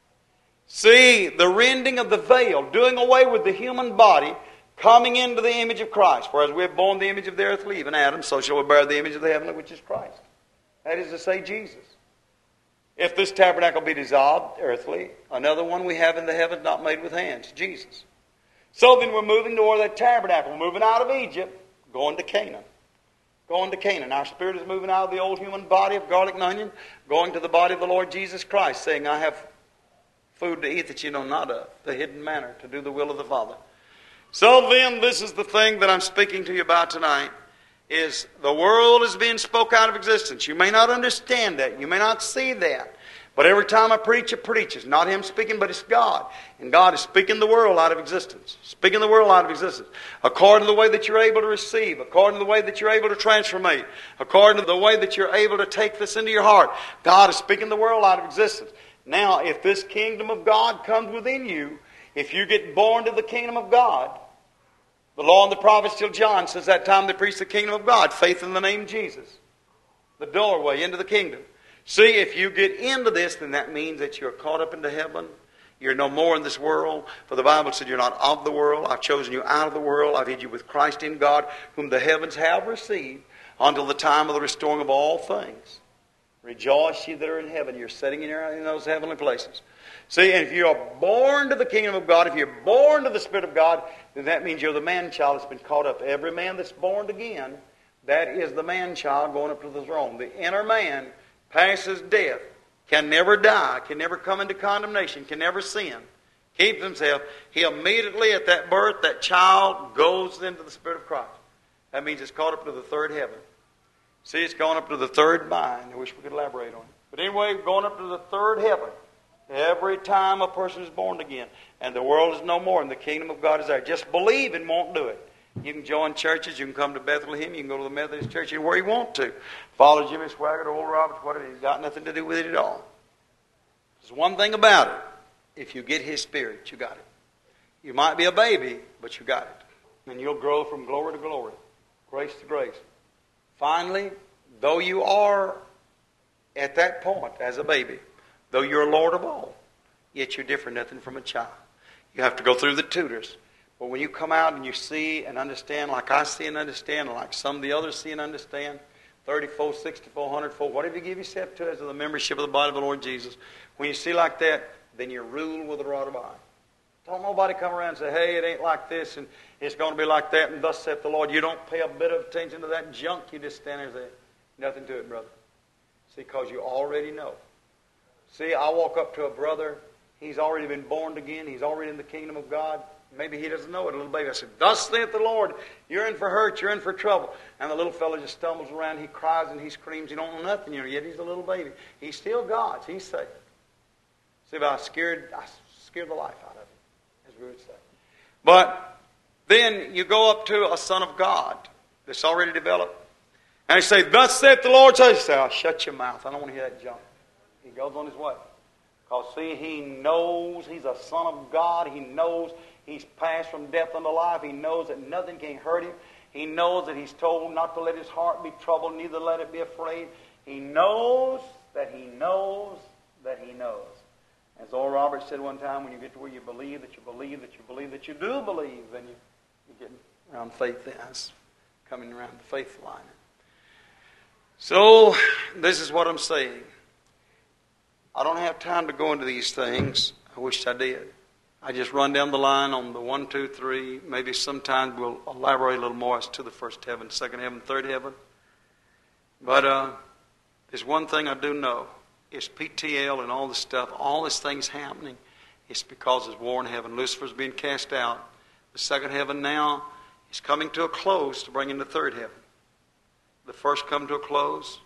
See, the rending of the veil, doing away with the human body, coming into the image of Christ. For as we have borne the image of the earthly, even Adam, so shall we bear the image of the heavenly, which is Christ. That is to say, Jesus. If this tabernacle be dissolved, earthly, another one we have in the heavens not made with hands, Jesus. So then we're moving toward that tabernacle. We're moving out of Egypt, going to Canaan. Going to Canaan. Our spirit is moving out of the old human body of garlic and onion, going to the body of the Lord Jesus Christ, saying, I have food to eat that you know not of, the hidden manna, to do the will of the Father. So then, this is the thing that I'm speaking to you about tonight, is the world is being spoke out of existence. You may not understand that. You may not see that. But every time I preach, it preaches. Not Him speaking, but it's God. And God is speaking the world out of existence. Speaking the world out of existence. According to the way that you're able to receive. According to the way that you're able to transformate. According to the way that you're able to take this into your heart. God is speaking the world out of existence. Now, if this kingdom of God comes within you, if you get born to the kingdom of God, the law and the prophets till John says that time they preach the kingdom of God, faith in the name of Jesus. The doorway into the kingdom. See, if you get into this, then that means that you're caught up into heaven. You're no more in this world. For the Bible said you're not of the world. I've chosen you out of the world. I've hid you with Christ in God, whom the heavens have received, until the time of the restoring of all things. Rejoice ye that are in heaven. You're sitting in those heavenly places. See, and if you are born to the kingdom of God, if you're born to the Spirit of God, then that means you're the man-child that's been caught up. Every man that's born again, that is the man-child going up to the throne. The inner man passes death, can never die, can never come into condemnation, can never sin, keeps himself. He immediately at that birth, that child goes into the Spirit of Christ. That means it's caught up to the third heaven. See, it's gone up to the third mind. I wish we could elaborate on it. But anyway, going up to the third heaven. Every time a person is born again. And the world is no more and the kingdom of God is there. Just believe and won't do it. You can join churches. You can come to Bethlehem. You can go to the Methodist Church anywhere you want to. Follow Jimmy Swaggart or Oral Roberts, whatever. It's got nothing to do with it at all. There's one thing about it. If you get His Spirit, you got it. You might be a baby, but you got it. And you'll grow from glory to glory. Grace to grace. Finally, though you are at that point as a baby, though you're Lord of all, yet you're different nothing from a child. You have to go through the tutors. But when you come out and you see and understand like I see and understand, and like some of the others see and understand, 30-fold, 60-fold, 100-fold, whatever you give yourself to as the membership of the body of the Lord Jesus, when you see like that, then you're ruled with a rod of iron. Don't nobody come around and say, hey, it ain't like this, and it's going to be like that, and thus saith the Lord. You don't pay a bit of attention to that junk. You just stand there and say, nothing to it, brother. See, because you already know. See, I walk up to a brother. He's already been born again. He's already in the kingdom of God. Maybe he doesn't know it, a little baby. I said, thus saith the Lord, you're in for hurt, you're in for trouble. And the little fellow just stumbles around, he cries and he screams, he don't know nothing, yet he's a little baby. He's still God's, he's saved. See, but I scared the life out of him, as we would say. But then you go up to a son of God that's already developed, And he say, thus saith the Lord. So he say, oh, shut your mouth. I don't want to hear that junk. He goes on his way. Because see, he knows he's a son of God. He knows he's passed from death unto life. He knows that nothing can hurt him. He knows that he's told not to let his heart be troubled, neither let it be afraid. He knows that he knows that he knows. As Oral Roberts said one time, when you get to where you believe that you believe that you believe that you do believe, then you get around faith. That's coming around the faith line. So, this is what I'm saying. I don't have time to go into these things. I wish I did. I just run down the line on the 1, 2, 3. Maybe sometimes we'll elaborate a little more as to the first heaven, second heaven, third heaven. But there's one thing I do know. It's PTL and all this stuff, all these things happening. It's because there's war in heaven. Lucifer's being cast out. The second heaven now is coming to a close to bring in the third heaven. The first come to a close,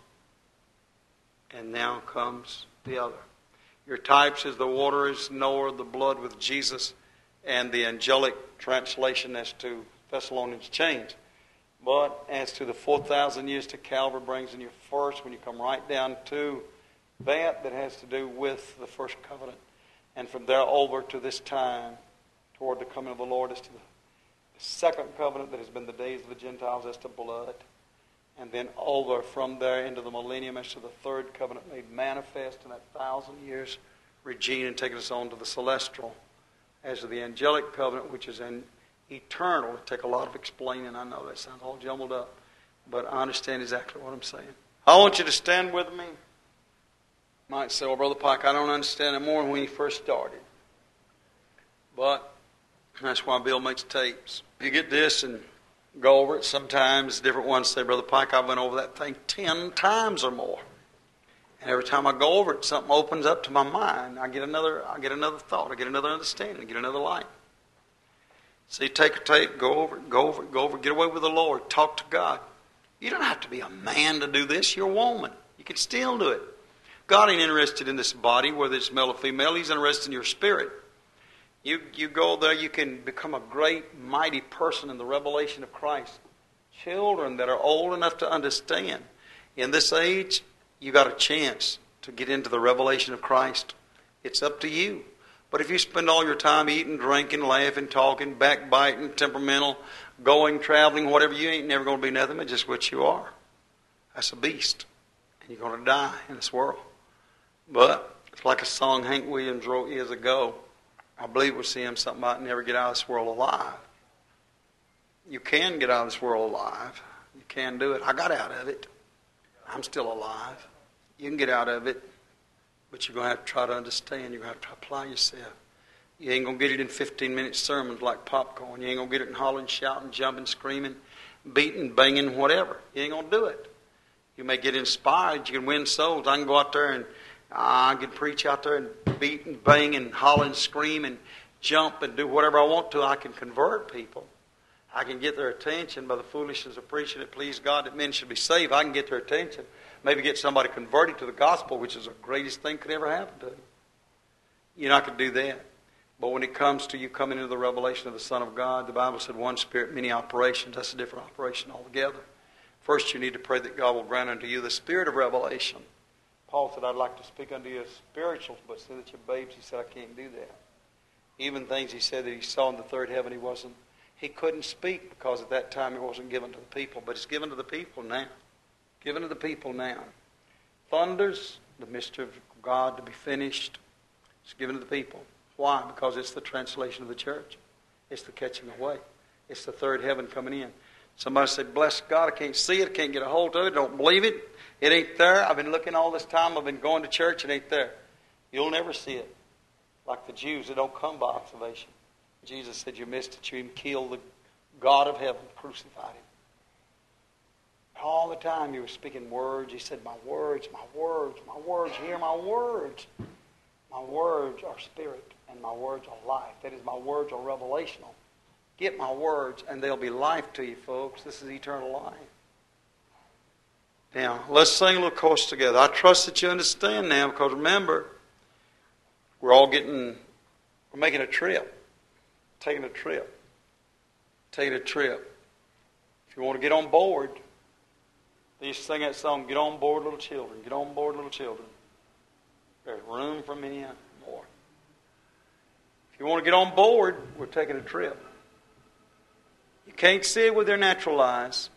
and now comes the other. Your types is the water is Noah, the blood with Jesus, and the angelic translation as to Thessalonians change. But as to the 4,000 years to Calvary brings in your first, when you come right down to that has to do with the first covenant. And from there over to this time, toward the coming of the Lord, as to the second covenant that has been the days of the Gentiles as to blood. And then over from there into the millennium as to the third covenant made manifest in that 1,000 years regime and taking us on to the celestial. As to the angelic covenant, which is an eternal. It'll take a lot of explaining. I know that sounds all jumbled up. But I understand exactly what I'm saying. I want you to stand with me. You might say, well, Brother Pike, I don't understand it more than when you first started. But that's why Bill makes tapes. You get this and go over it. Sometimes different ones say, Brother Pike, I went over that thing 10 times or more. And every time I go over it, something opens up to my mind. I get another thought. I get another understanding. I get another light. So you take a tape, go over it, get away with the Lord, talk to God. You don't have to be a man to do this. You're a woman. You can still do it. God ain't interested in this body, whether it's male or female. He's interested in your spirit. You go there, you can become a great, mighty person in the revelation of Christ. Children that are old enough to understand. In this age, you got a chance to get into the revelation of Christ. It's up to you. But if you spend all your time eating, drinking, laughing, talking, backbiting, temperamental, going, traveling, whatever, you ain't never going to be nothing but just what you are. That's a beast. And you're going to die in this world. But it's like a song Hank Williams wrote years ago. I believe we'll see him something about never get out of this world alive. You can get out of this world alive. You can do it. I got out of it. I'm still alive. You can get out of it. But you're going to have to try to understand. You're going to have to apply yourself. You ain't going to get it in 15-minute sermons like popcorn. You ain't going to get it in hollering, shouting, jumping, screaming, beating, banging, whatever. You ain't going to do it. You may get inspired. You can win souls. I can go out there and I can preach out there and beat and bang and holler and scream and jump and do whatever I want to. I can convert people. I can get their attention by the foolishness of preaching it. Please God that men should be saved. I can get their attention. Maybe get somebody converted to the gospel, which is the greatest thing could ever happen to you. You're not going to do that. But when it comes to you coming into the revelation of the Son of God, the Bible said one Spirit, many operations. That's a different operation altogether. First, you need to pray that God will grant unto you the spirit of revelation. Paul said, I'd like to speak unto you as spirituals, but say that you're babes. He said, I can't do that. Even things he said that he saw in the third heaven, he couldn't speak because at that time it wasn't given to the people. But it's given to the people now. Given to the people now. Thunders, the mystery of God to be finished. It's given to the people. Why? Because it's the translation of the church. It's the catching away. It's the third heaven coming in. Somebody said, bless God, I can't see it, I can't get a hold of it, don't believe it. It ain't there. I've been looking all this time, I've been going to church, it ain't there. You'll never see it. Like the Jews, it don't come by observation. Jesus said, you missed it, you even killed the God of heaven, crucified him. All the time you were speaking words. He said, my words, hear my words. My words are spirit and my words are life. That is, my words are revelational. Get my words and they'll be life to you, folks. This is eternal life. Now, let's sing a little chorus together. I trust that you understand now because remember, we're making a trip. Taking a trip. If you want to get on board, They used to sing that song, "Get on board, little children. Get on board, little children. There's room for many more." If you want to get on board, we're taking a trip. You can't see it with your natural eyes.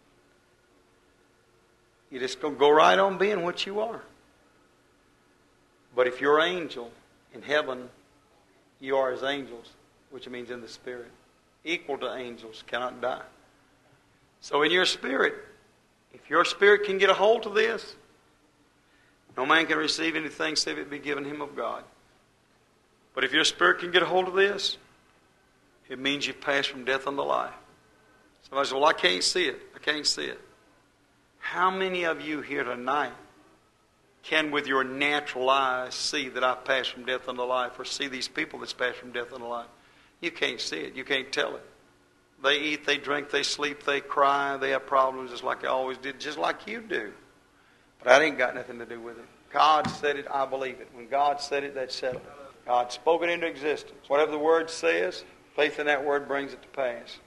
You're just going to go right on being what you are. But if you're an angel in heaven, you are as angels, which means in the spirit. Equal to angels, cannot die. So in your spirit, if your spirit can get a hold of this, no man can receive anything save it be given him of God. But if your spirit can get a hold of this, it means you pass from death unto life. Somebody says, "Well, I can't see it. I can't see it." How many of you here tonight can with your natural eyes see that I've passed from death unto life, or see these people that's passed from death unto life? You can't see it. You can't tell it. They eat, they drink, they sleep, they cry, they have problems just like they always did, just like you do. But that ain't got nothing to do with it. God said it, I believe it. When God said it, that's settled. God spoke it into existence. Whatever the Word says, faith in that Word brings it to pass.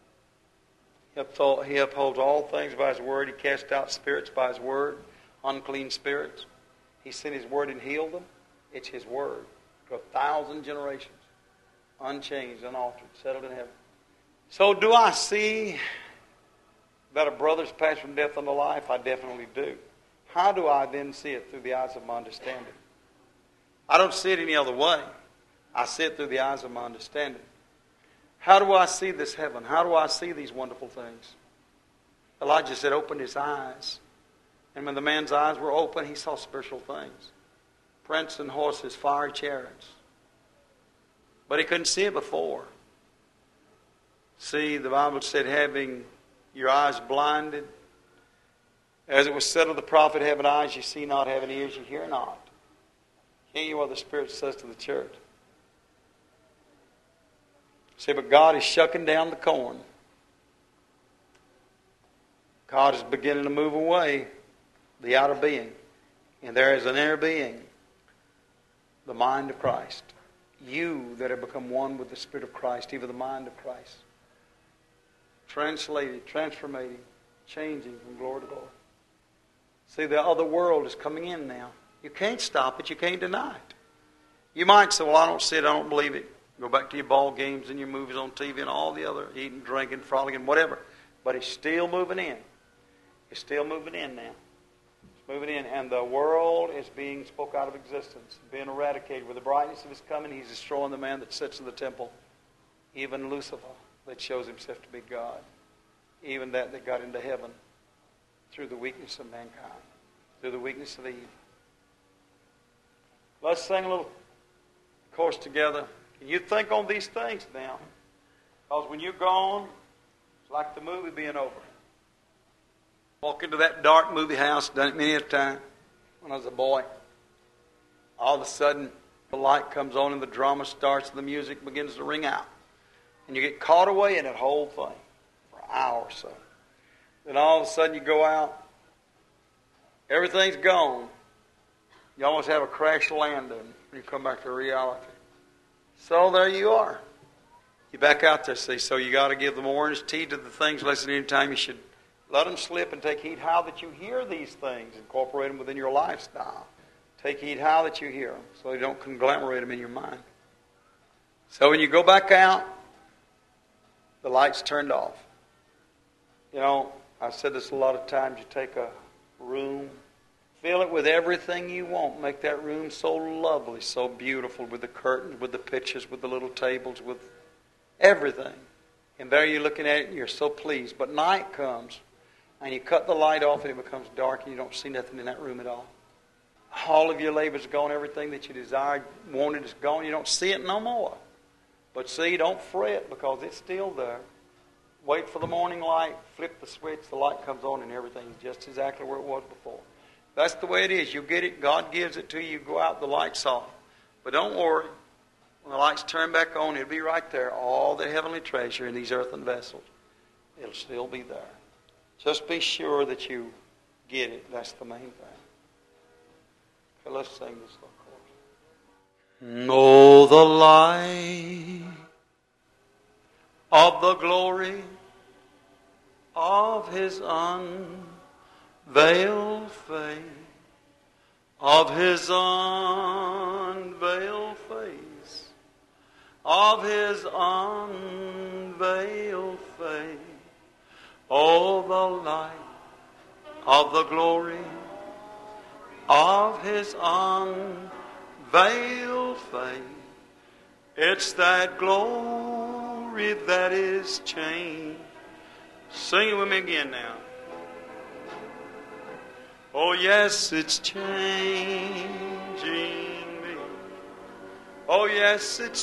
He upholds all things by His Word. He casts out spirits by His Word, unclean spirits. He sent His Word and healed them. It's His Word to 1,000 generations. Unchanged, unaltered, settled in heaven. So do I see that a brother's passed from death unto life? I definitely do. How do I then see it? Through the eyes of my understanding. I don't see it any other way. I see it through the eyes of my understanding. How do I see this heaven? How do I see these wonderful things? Elijah said, open his eyes. And when the man's eyes were open, he saw spiritual things. Prancing horses, fiery chariots. But he couldn't see it before. See, the Bible said, having your eyes blinded, as it was said of the prophet, having eyes you see not, having ears you hear not. Can't you hear what the Spirit says to the church? See, but God is shucking down the corn. God is beginning to move away the outer being. And there is an inner being, the mind of Christ. You that have become one with the Spirit of Christ, even the mind of Christ. Translated, transformating, changing from glory to glory. See, the other world is coming in now. You can't stop it. You can't deny it. You might say, well, I don't see it. I don't believe it. Go back to your ball games and your movies on TV and all the other eating, drinking, frolicking, whatever. But it's still moving in. It's still moving in now. It's moving in. And the world is being spoke out of existence, being eradicated. With the brightness of His coming, He's destroying the man that sits in the temple. Even Lucifer, that shows himself to be God. Even that got into heaven through the weakness of mankind. Through the weakness of Eve. Let's sing a little chorus together. Can you think on these things now? Because when you're gone, it's like the movie being over. Walk into that dark movie house, done it many a time when I was a boy. All of a sudden, the light comes on and the drama starts and the music begins to ring out. And you get caught away in that whole thing for an hour or so. Then all of a sudden you go out, everything's gone. You almost have a crash landing when you come back to reality. So there you are. You back out there, see, so you got to give the more earnest heed to the things, less than any time you should let them slip and take heed how that you hear these things. Incorporate them within your lifestyle. Take heed how that you hear them so you don't conglomerate them in your mind. So when you go back out, the light's turned off. You know, I've said this a lot of times. You take a room, fill it with everything you want. Make that room so lovely, so beautiful, with the curtains, with the pictures, with the little tables, with everything. And there you're looking at it and you're so pleased. But night comes and you cut the light off and it becomes dark and you don't see nothing in that room at all. All of your labor's gone. Everything that you desired, wanted is gone. You don't see it no more. But see, don't fret because it's still there. Wait for the morning light, flip the switch, the light comes on and everything's just exactly where it was before. That's the way it is. You get it, God gives it to you, you go out, the light's off. But don't worry. When the lights turn back on, it'll be right there. All the heavenly treasure in these earthen vessels. It'll still be there. Just be sure that you get it. That's the main thing. Okay, let's sing this little chorus. Know the light of the glory of His unveiled face, of His unveiled face, of His unveiled face. Oh, the light of the glory of His unveiled face. It's that glory that is changed. Sing it with me again now. Oh, yes, it's changing me. Oh, yes, it's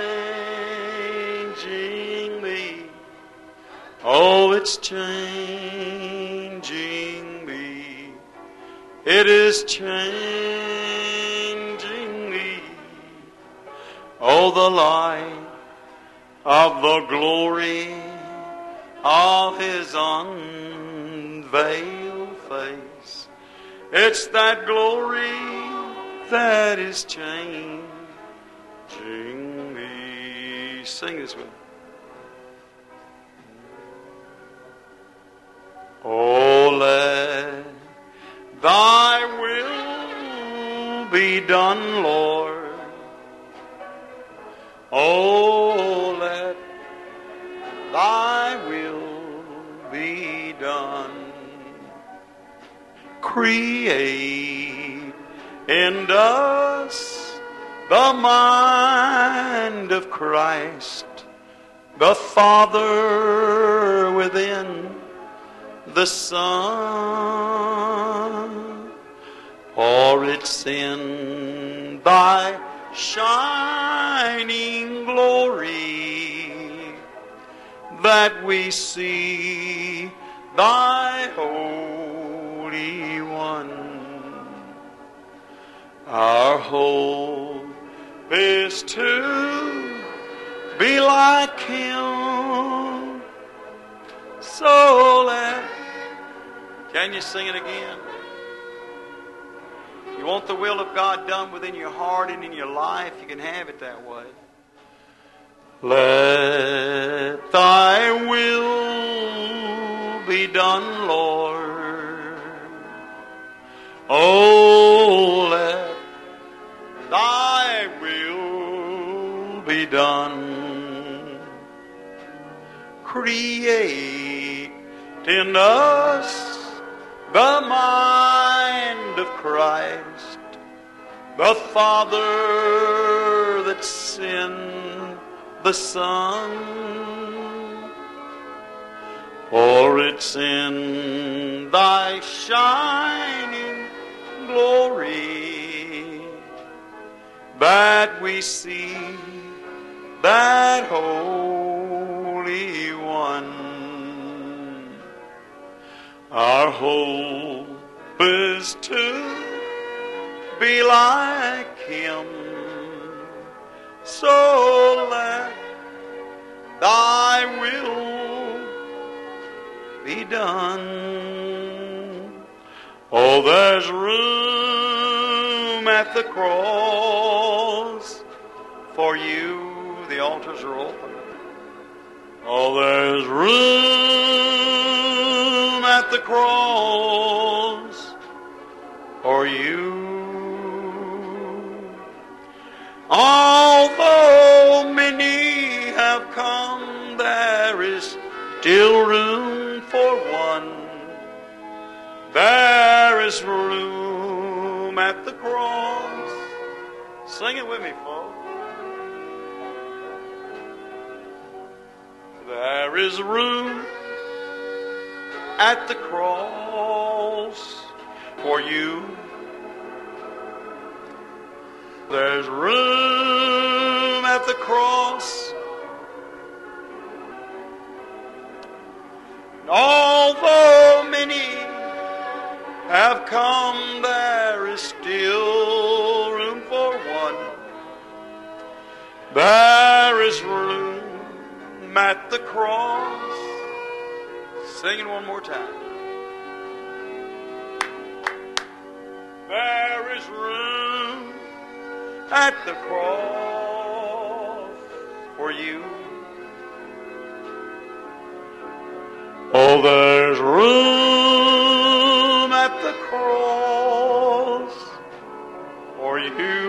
changing me. Oh, it's changing me. It is changing me. Oh, the light of the glory of His unveiled face. It's that glory that is changing me. Sing this with me. Oh, let Thy will be done, Lord. Oh, let Thy will be done. Create in us the mind of Christ, the Father within the Son. For it's in Thy shining glory that we see Thy Holy One. Our hope is to be like Him. So can you sing it again? You want the will of God done within your heart and in your life, you can have it that way. Let Thy will be done, Lord. Oh, let Thy will be done. Create in us the mind of Christ, the Father that's in the Son. For it's in Thy shining glory that we see that Holy One. Our hope is to be like Him. So let Thy will be done. Oh, there's room at the cross for you. The altars are open. Oh, there's room at the cross for you. Although many have come, there is still room for one. There is room at the cross. Sing it with me, folks. There is room at the cross for you. There's room at the cross. Although many have come, there is still room for one. There is room at the cross. Sing it one more time. There is room at the cross for you. Oh, there's room the cross for you.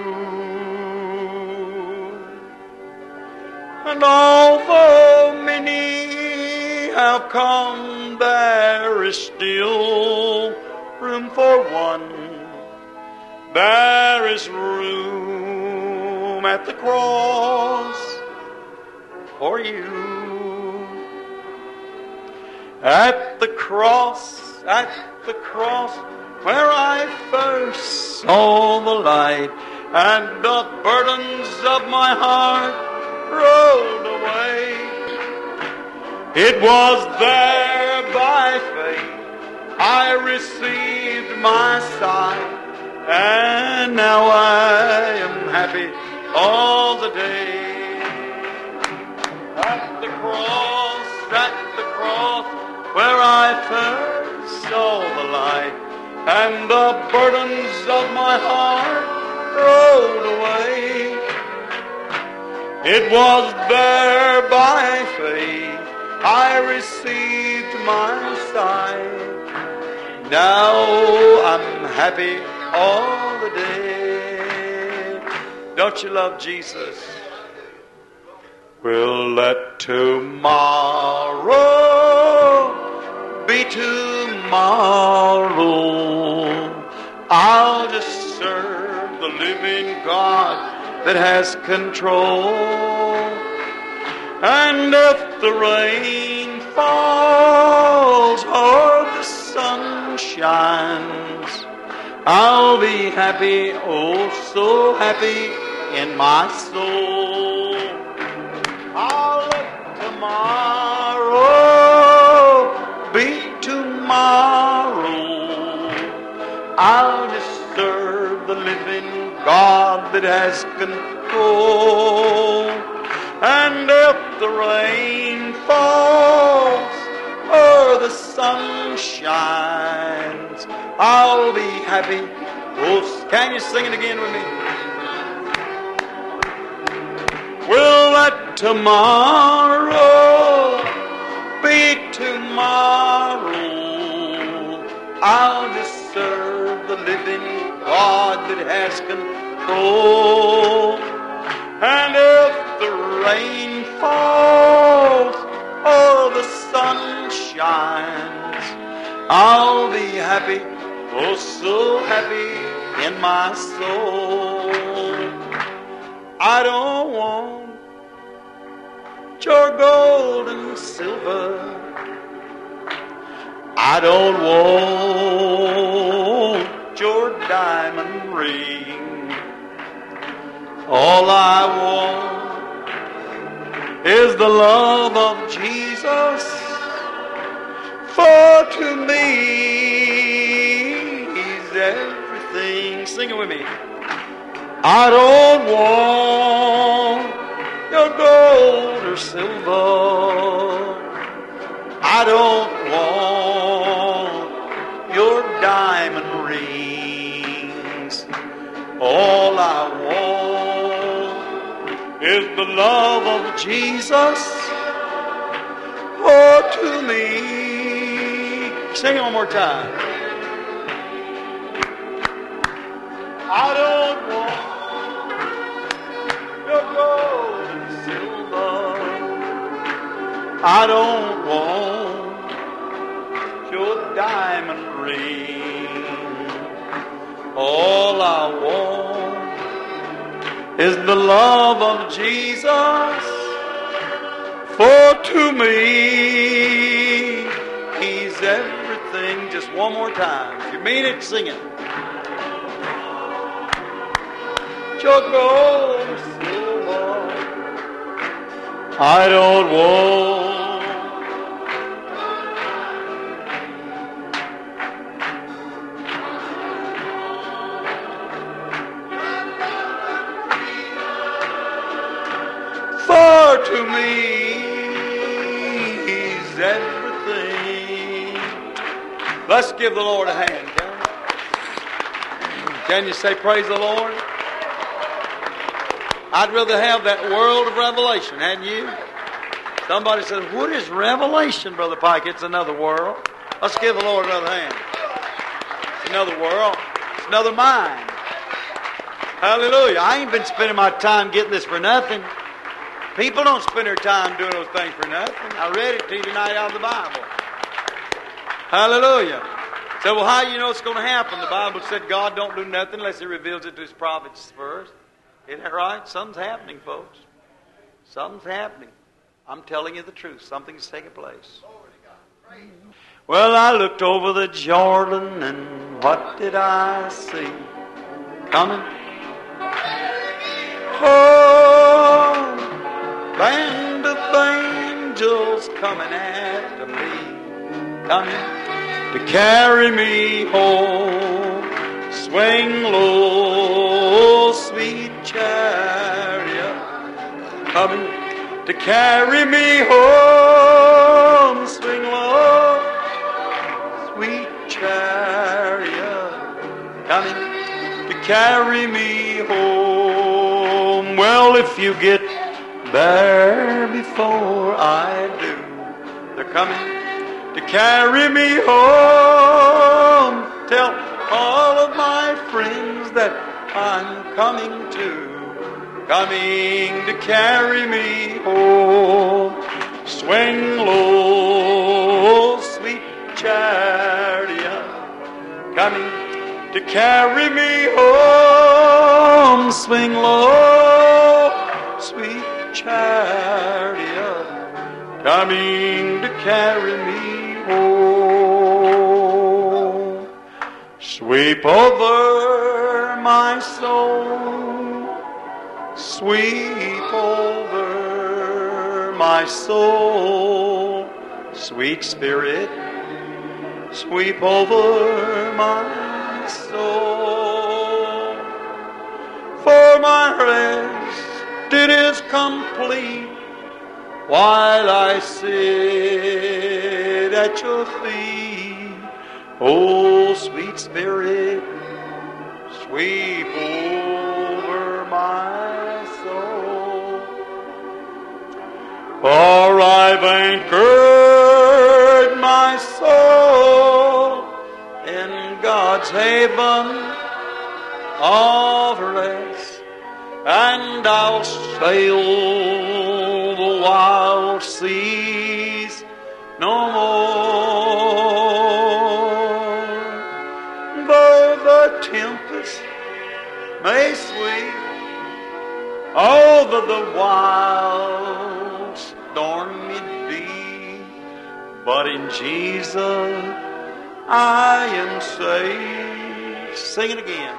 And although many have come, there is still room for one. There is room at the cross for you. At the cross, where I first saw the light, and the burdens of my heart rolled away. It was there by faith I received my sight, and now I am happy all the day. At the cross, where I first saw the light, and the burdens of my heart rolled away. It was there by faith I received my sight. Now I'm happy all the day. Don't you love Jesus? Well, let tomorrow be tomorrow. I'll just serve the living God that has control. And if the rain falls or the sun shines, I'll be happy, oh so happy in my soul. I'll let tomorrow be tomorrow. I'll just serve the living God that has control. And if the rain falls or the sun shines, I'll be happy. Oh, can you sing it again with me? We'll let tomorrow be tomorrow. I'll just serve the living God that has control. And if the rain falls or the sun shines, I'll be happy, oh so happy in my soul. I don't want your gold and silver. I don't want your diamond ring. All I want is the love of Jesus. For to me, He's everything. Sing it with me. I don't want your gold or silver. I don't want your diamond rings. All I want is the love of Jesus. Oh, to me. Sing it one more time. I don't want your gold and silver. I don't want your diamond ring. All I want is the love of Jesus. For to me, He's everything. Just one more time. If you mean it, sing it. Your gold or silver, I don't want. For to me, He's everything. Let's give the Lord a hand. Can you say praise the Lord? I'd rather have that world of revelation, hadn't you? Somebody said, what is revelation, Brother Pike? It's another world. Let's give the Lord another hand. It's another world. It's another mind. Hallelujah. I ain't been spending my time getting this for nothing. People don't spend their time doing those things for nothing. I read it to you tonight out of the Bible. Hallelujah. So, well, how do you know it's going to happen? The Bible said God don't do nothing unless He reveals it to His prophets first. Isn't that right? Something's happening, folks. Something's happening. I'm telling you the truth. Something's taking place. Well, I looked over the Jordan, and what did I see? Coming. Oh, band of angels coming after me, coming to carry me home. Swing low, sweet chariot, coming to carry me home. Swing low, sweet chariot, coming to carry me home. Well, if you get there before I do, they're coming to carry me home. Tell all of my friends that I'm coming to carry me home. Swing low, sweet chariot, coming to carry me home. Swing low, sweet chariot, coming to carry me home. Sweep over my soul, sweep over my soul, sweet Spirit, sweep over my soul. For my rest it is complete while I sit at your feet. Oh, sweet Spirit, sweep over my soul. For I've anchored my soul in God's haven of rest, and I'll sail the wild seas no more. Though the tempest may sweep over the wild stormy deep, but in Jesus I am safe. Sing it again.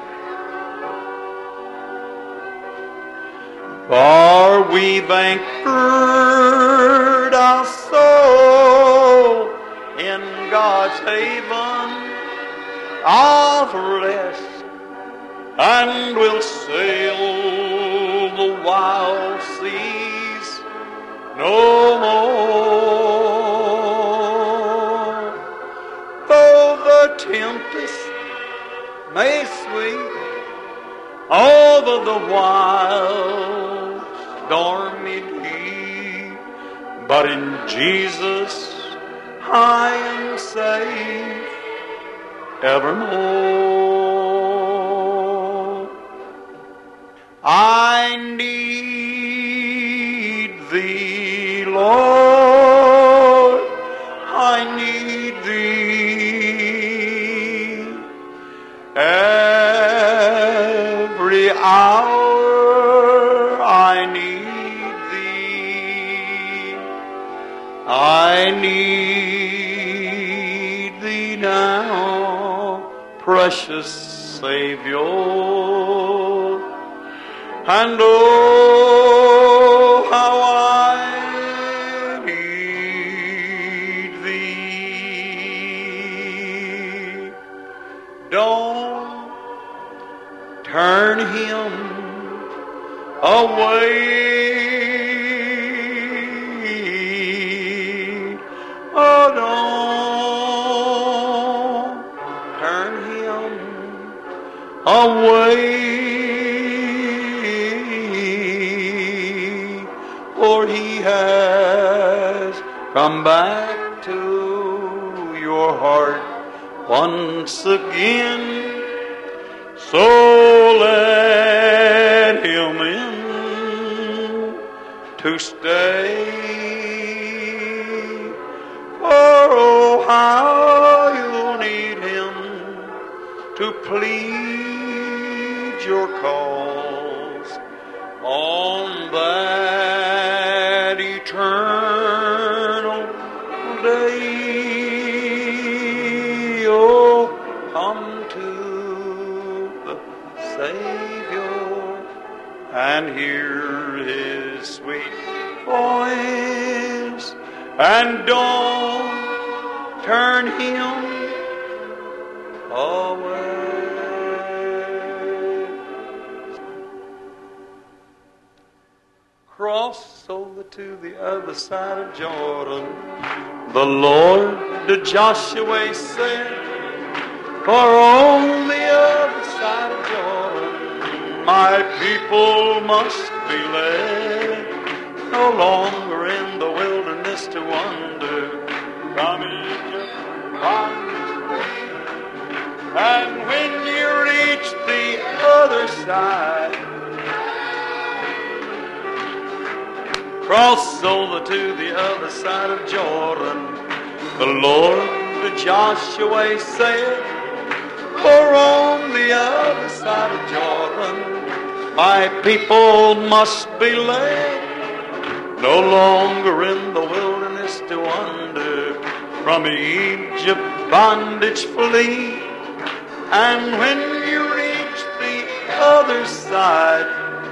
For we've anchored our soul in God's haven of rest, and we'll sail the wild seas no more. Though the tempest may sweep over the wild stormy deep, but in Jesus I am safe evermore. I need Thee, Lord, I need Thee every hour. I need Thee, I need Thee now, precious Savior. And oh, how I need Thee. Don't turn Him away. Oh, don't turn Him away. For He has come back to your heart once again. So let Him in to stay. For oh, how you'll need Him to plead your cause on that eternal day. Oh, come to the Savior and hear His sweet voice, and don't turn Him away. Cross over to the other side of Jordan, the Lord to Joshua said, for on the other side of Jordan my people must be led, no longer in the wilderness to wander from Egypt bondage. And when you reach the other side, cross over to the other side of Jordan, the Lord to Joshua said, for on the other side of Jordan my people must be led, no longer in the wilderness to wander from Egypt bondage flee. And when you reach the other side,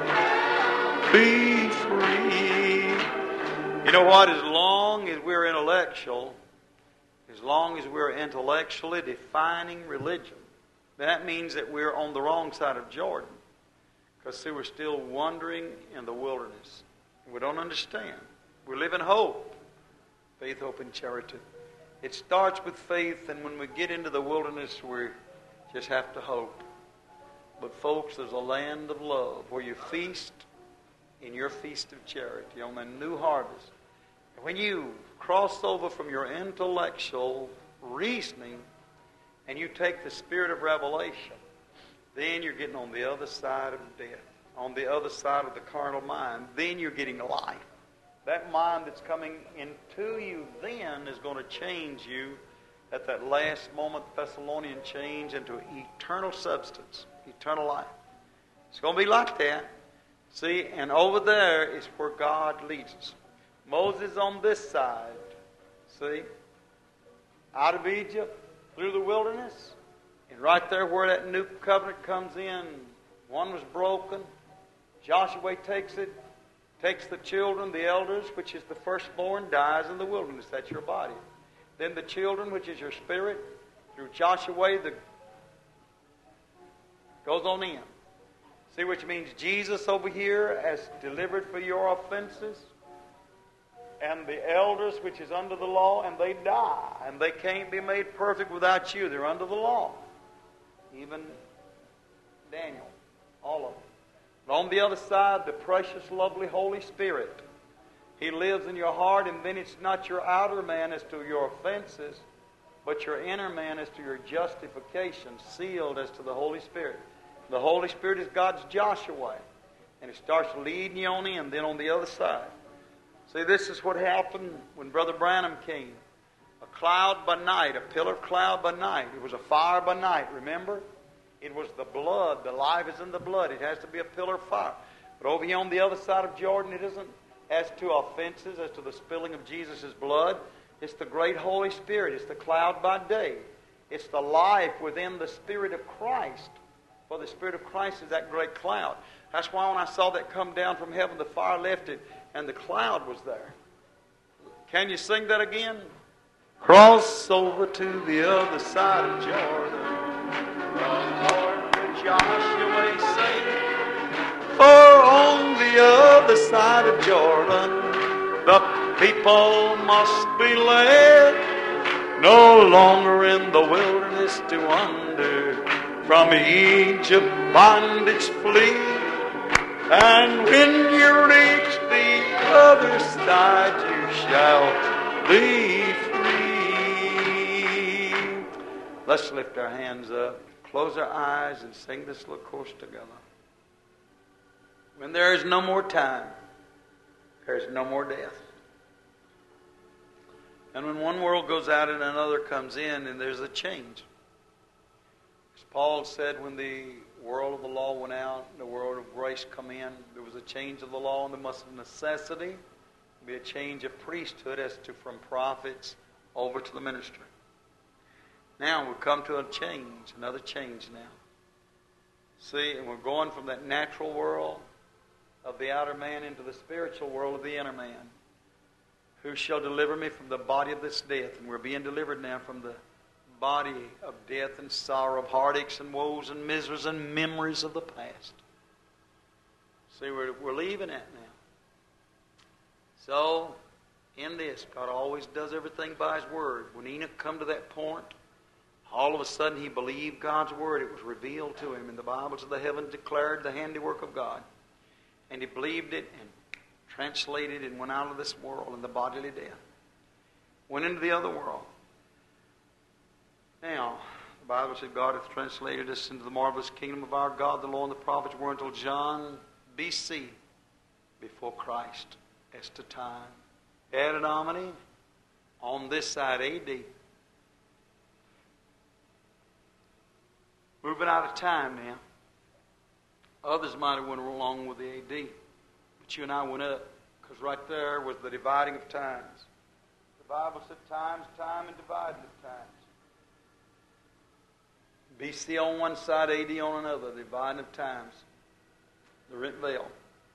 be free. You know what? As long as we're intellectual, as long as we're intellectually defining religion, that means that we're on the wrong side of Jordan. Because, see, we're still wandering in the wilderness. We don't understand. We live in hope. Faith, hope, and charity. It starts with faith, and when we get into the wilderness, we just have to hope. But, folks, there's a land of love where you feast in your feast of charity on the new harvest. When you cross over from your intellectual reasoning and you take the spirit of revelation, then you're getting on the other side of death, on the other side of the carnal mind. Then you're getting life. That mind that's coming into you then is going to change you at that last moment, Thessalonian change into eternal substance, eternal life. It's going to be like that. See, and over there is where God leads us. Moses on this side, see, out of Egypt, through the wilderness, and right there where that new covenant comes in, one was broken. Joshua takes it, takes the children, the elders, which is the firstborn, dies in the wilderness. That's your body. Then the children, which is your spirit, through Joshua, goes on in. See, which means Jesus over here has delivered for your offenses, and the elders, which is under the law, and they die, and they can't be made perfect without you. They're under the law. Even Daniel, all of them. But on the other side, the precious, lovely Holy Spirit. He lives in your heart, and then it's not your outer man as to your offenses, but your inner man as to your justification, sealed as to the Holy Spirit. The Holy Spirit is God's Joshua, and it starts leading you on in, then on the other side. See, this is what happened when Brother Branham came. A cloud by night, a pillar of cloud by night. It was a fire by night, remember? It was the blood. The life is in the blood. It has to be a pillar of fire. But over here on the other side of Jordan, it isn't as to offenses, as to the spilling of Jesus' blood. It's the great Holy Spirit. It's the cloud by day. It's the life within the Spirit of Christ. For the Spirit of Christ is that great cloud. That's why when I saw that come down from heaven, the fire lifted, and the cloud was there. Can you sing that again? Cross over to the other side of Jordan. The Lord to Joshua said, for on the other side of Jordan, the people must be led, no longer in the wilderness to wander, from Egypt bondage flee. And when you reach the other side, you shall be free. Let's lift our hands up, close our eyes, and sing this little chorus together. When there is no more time, there is no more death. And when one world goes out and another comes in, and there's a change. As Paul said, when the world of the law went out, the world of grace come in, there was a change of the law, and there must of necessity be a change of priesthood as to from prophets over to the ministry. Now we've come to a change, another change now. See, and we're going from that natural world of the outer man into the spiritual world of the inner man. Who shall deliver me from the body of this death? And we're being delivered now from the body of death and sorrow, of heartaches and woes and miseries and memories of the past. See, we're leaving that now. So, in this, God always does everything by His Word. When Enoch come to that point, all of a sudden he believed God's Word. It was revealed to him. And the Bibles of the heavens declared the handiwork of God. And he believed it and translated and went out of this world in the bodily death. Went into the other world. Now, the Bible said God hath translated us into the marvelous kingdom of our God. The law and the prophets were until John B.C. before Christ as to time. Ad Domini on this side A.D. Moving out of time now. Others might have went along with the A.D. But you and I went up, because right there was the dividing of times. The Bible said times, time, and dividing of times. BC on one side, AD on another, dividing of times. The rent veil.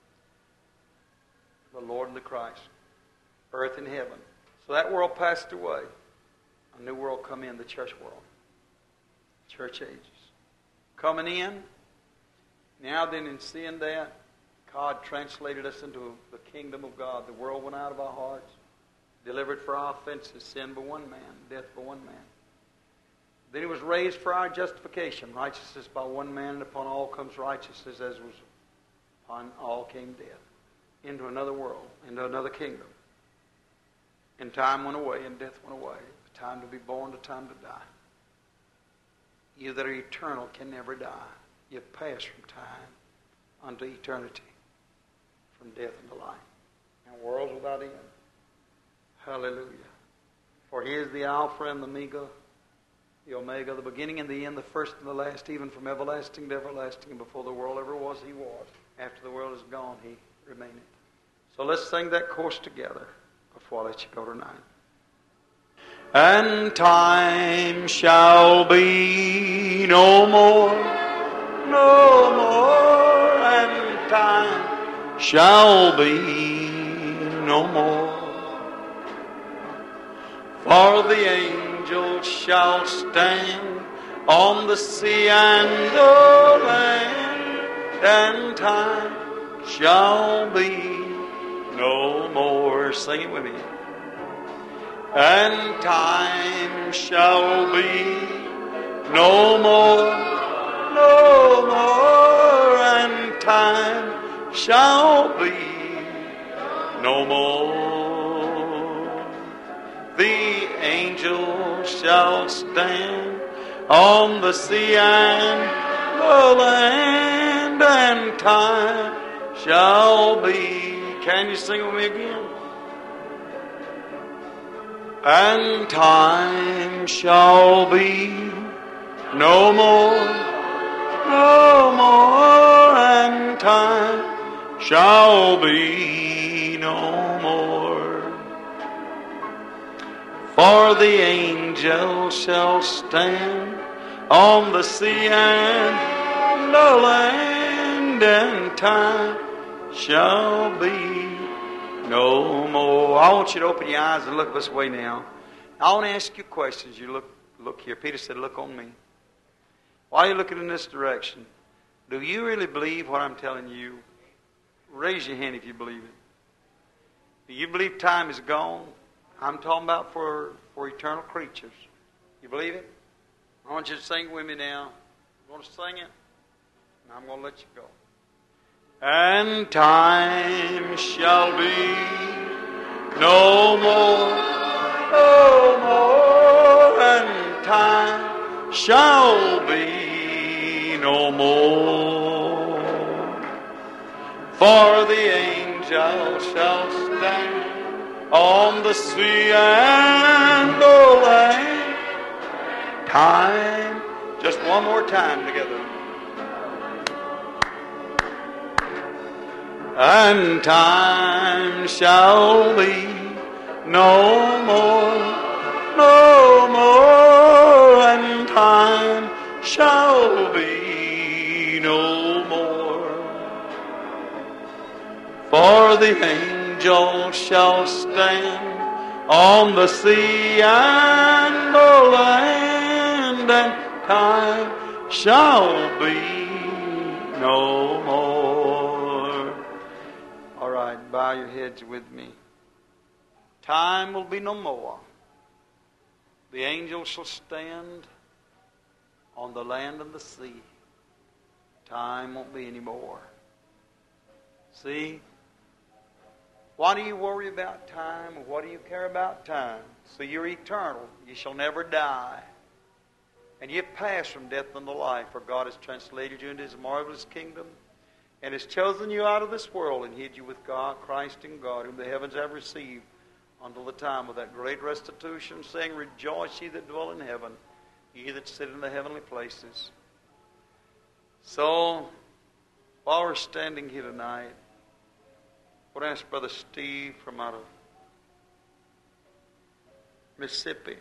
The Lord and the Christ. Earth and heaven. So that world passed away. A new world come in, the church world. Church ages. Coming in. Now then, in seeing that, God translated us into the kingdom of God. The world went out of our hearts. Delivered for our offenses, sin by one man, death by one man. Then He was raised for our justification. Righteousness by one man, and upon all comes righteousness, as was upon all came death. Into another world, into another kingdom. And time went away, and death went away. The time to be born, the time to die. You that are eternal can never die. You pass from time unto eternity. From death unto life. And worlds without end. Hallelujah. For He is the Alpha and the Omega, the beginning and the end, the first and the last, even from everlasting to everlasting. And before the world ever was, He was. After the world is gone, He remaineth. So let's sing that chorus together before I let you go tonight. And time shall be no more, no more, and time shall be no more. For the angels shall stand on the sea and the land, and time shall be no more. Sing it with me. And time shall be no more, no more, and time shall be no more. The angels shall stand on the sea and the land, and time shall be. Can you sing with me again? And time shall be no more, no more, and time shall be no more. For the angels shall stand on the sea and the land, and time shall be no more. I want you to open your eyes and look this way now. I want to ask you questions. You look here. Peter said, look on me. Why are you looking in this direction? Do you really believe what I'm telling you? Raise your hand if you believe it. Do you believe time is gone? I'm talking about for eternal creatures. You believe it? I want you to sing it with me now. You want to sing it? And I'm going to let you go. And time shall be no more, no more, and time no more. For the angels shall stand on the sea and the land. Time, just one more time together. And time shall be no more, no more, and time shall be no more. For the angels shall stand on the sea and the land, and time shall be no more. All right, bow your heads with me. Time will be no more. The angels shall stand on the land and the sea. Time won't be any more. See? Why do you worry about time? Or what do you care about time? So you're eternal. You shall never die. And you've passed from death unto life, for God has translated you into His marvelous kingdom, and has chosen you out of this world and hid you with God, Christ in God, whom the heavens have received, until the time of that great restitution, saying, Rejoice ye that dwell in heaven, ye that sit in the heavenly places. So, while we're standing here tonight, I would ask Brother Steve from out of Mississippi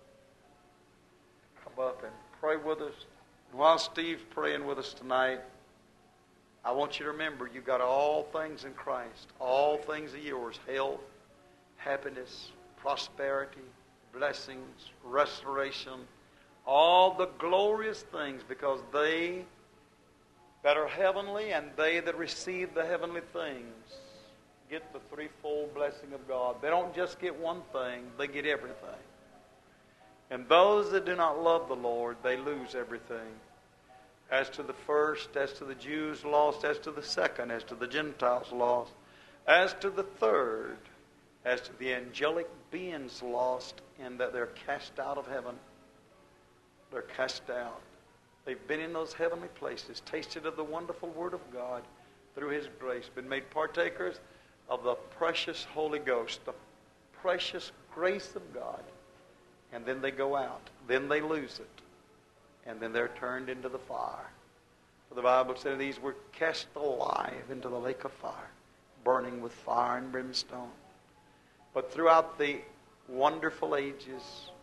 to come up and pray with us. And while Steve's praying with us tonight, I want you to remember you've got all things in Christ. All things are yours. Health, happiness, prosperity, blessings, restoration, all the glorious things, because they that are heavenly and they that receive the heavenly things get the threefold blessing of God. They don't just get one thing, they get everything. And those that do not love the Lord, they lose everything. As to the first, as to the Jews lost, as to the second, as to the Gentiles lost, as to the third, as to the angelic beings lost, in that they're cast out of heaven. They're cast out. They've been in those heavenly places, tasted of the wonderful Word of God through His grace, been made partakers of the precious Holy Ghost, the precious grace of God. And then they go out. Then they lose it. And then they're turned into the fire. For the Bible said these were cast alive into the lake of fire, burning with fire and brimstone. But throughout the wonderful ages,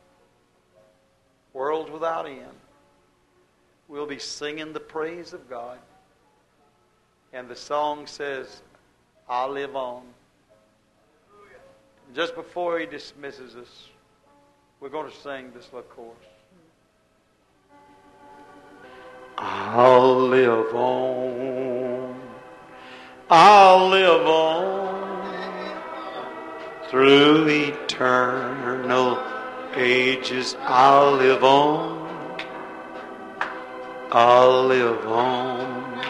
worlds without end, we'll be singing the praise of God. And the song says, I live on. Just before He dismisses us, we're going to sing this little chorus. I'll live on. I'll live on through eternal ages. I'll live on. I'll live on.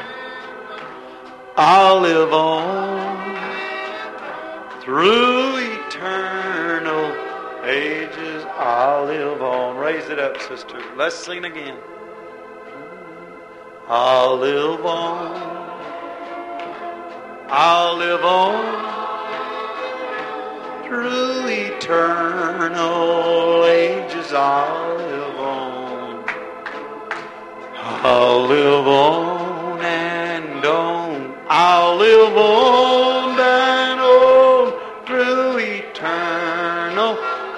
I'll live on through eternal ages. I'll live on. Raise it up, sister. Let's sing again. I'll live on. I'll live on through eternal ages. I'll live on. I'll live on and on. I'll live on and on through eternal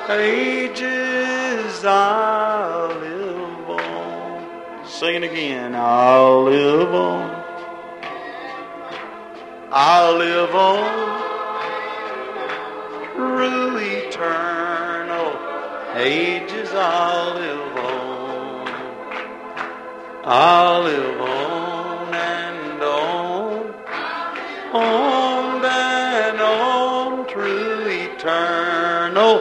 ages. I'll live on. Sing it again. I'll live on. I'll live on through eternal ages. I'll live on. I'll live on and on and on through eternal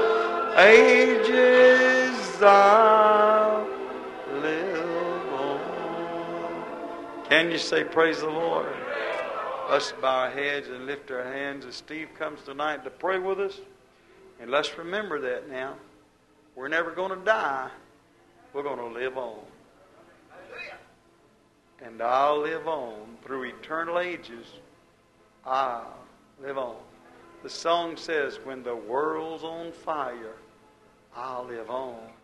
ages. I'll live on. Can you say praise the Lord? Let's bow our heads and lift our hands as Steve comes tonight to pray with us. And let's remember that now. We're never going to die. We're going to live on. and I'll live on through eternal ages. I'll live on. The song says, when the world's on fire, I'll live on.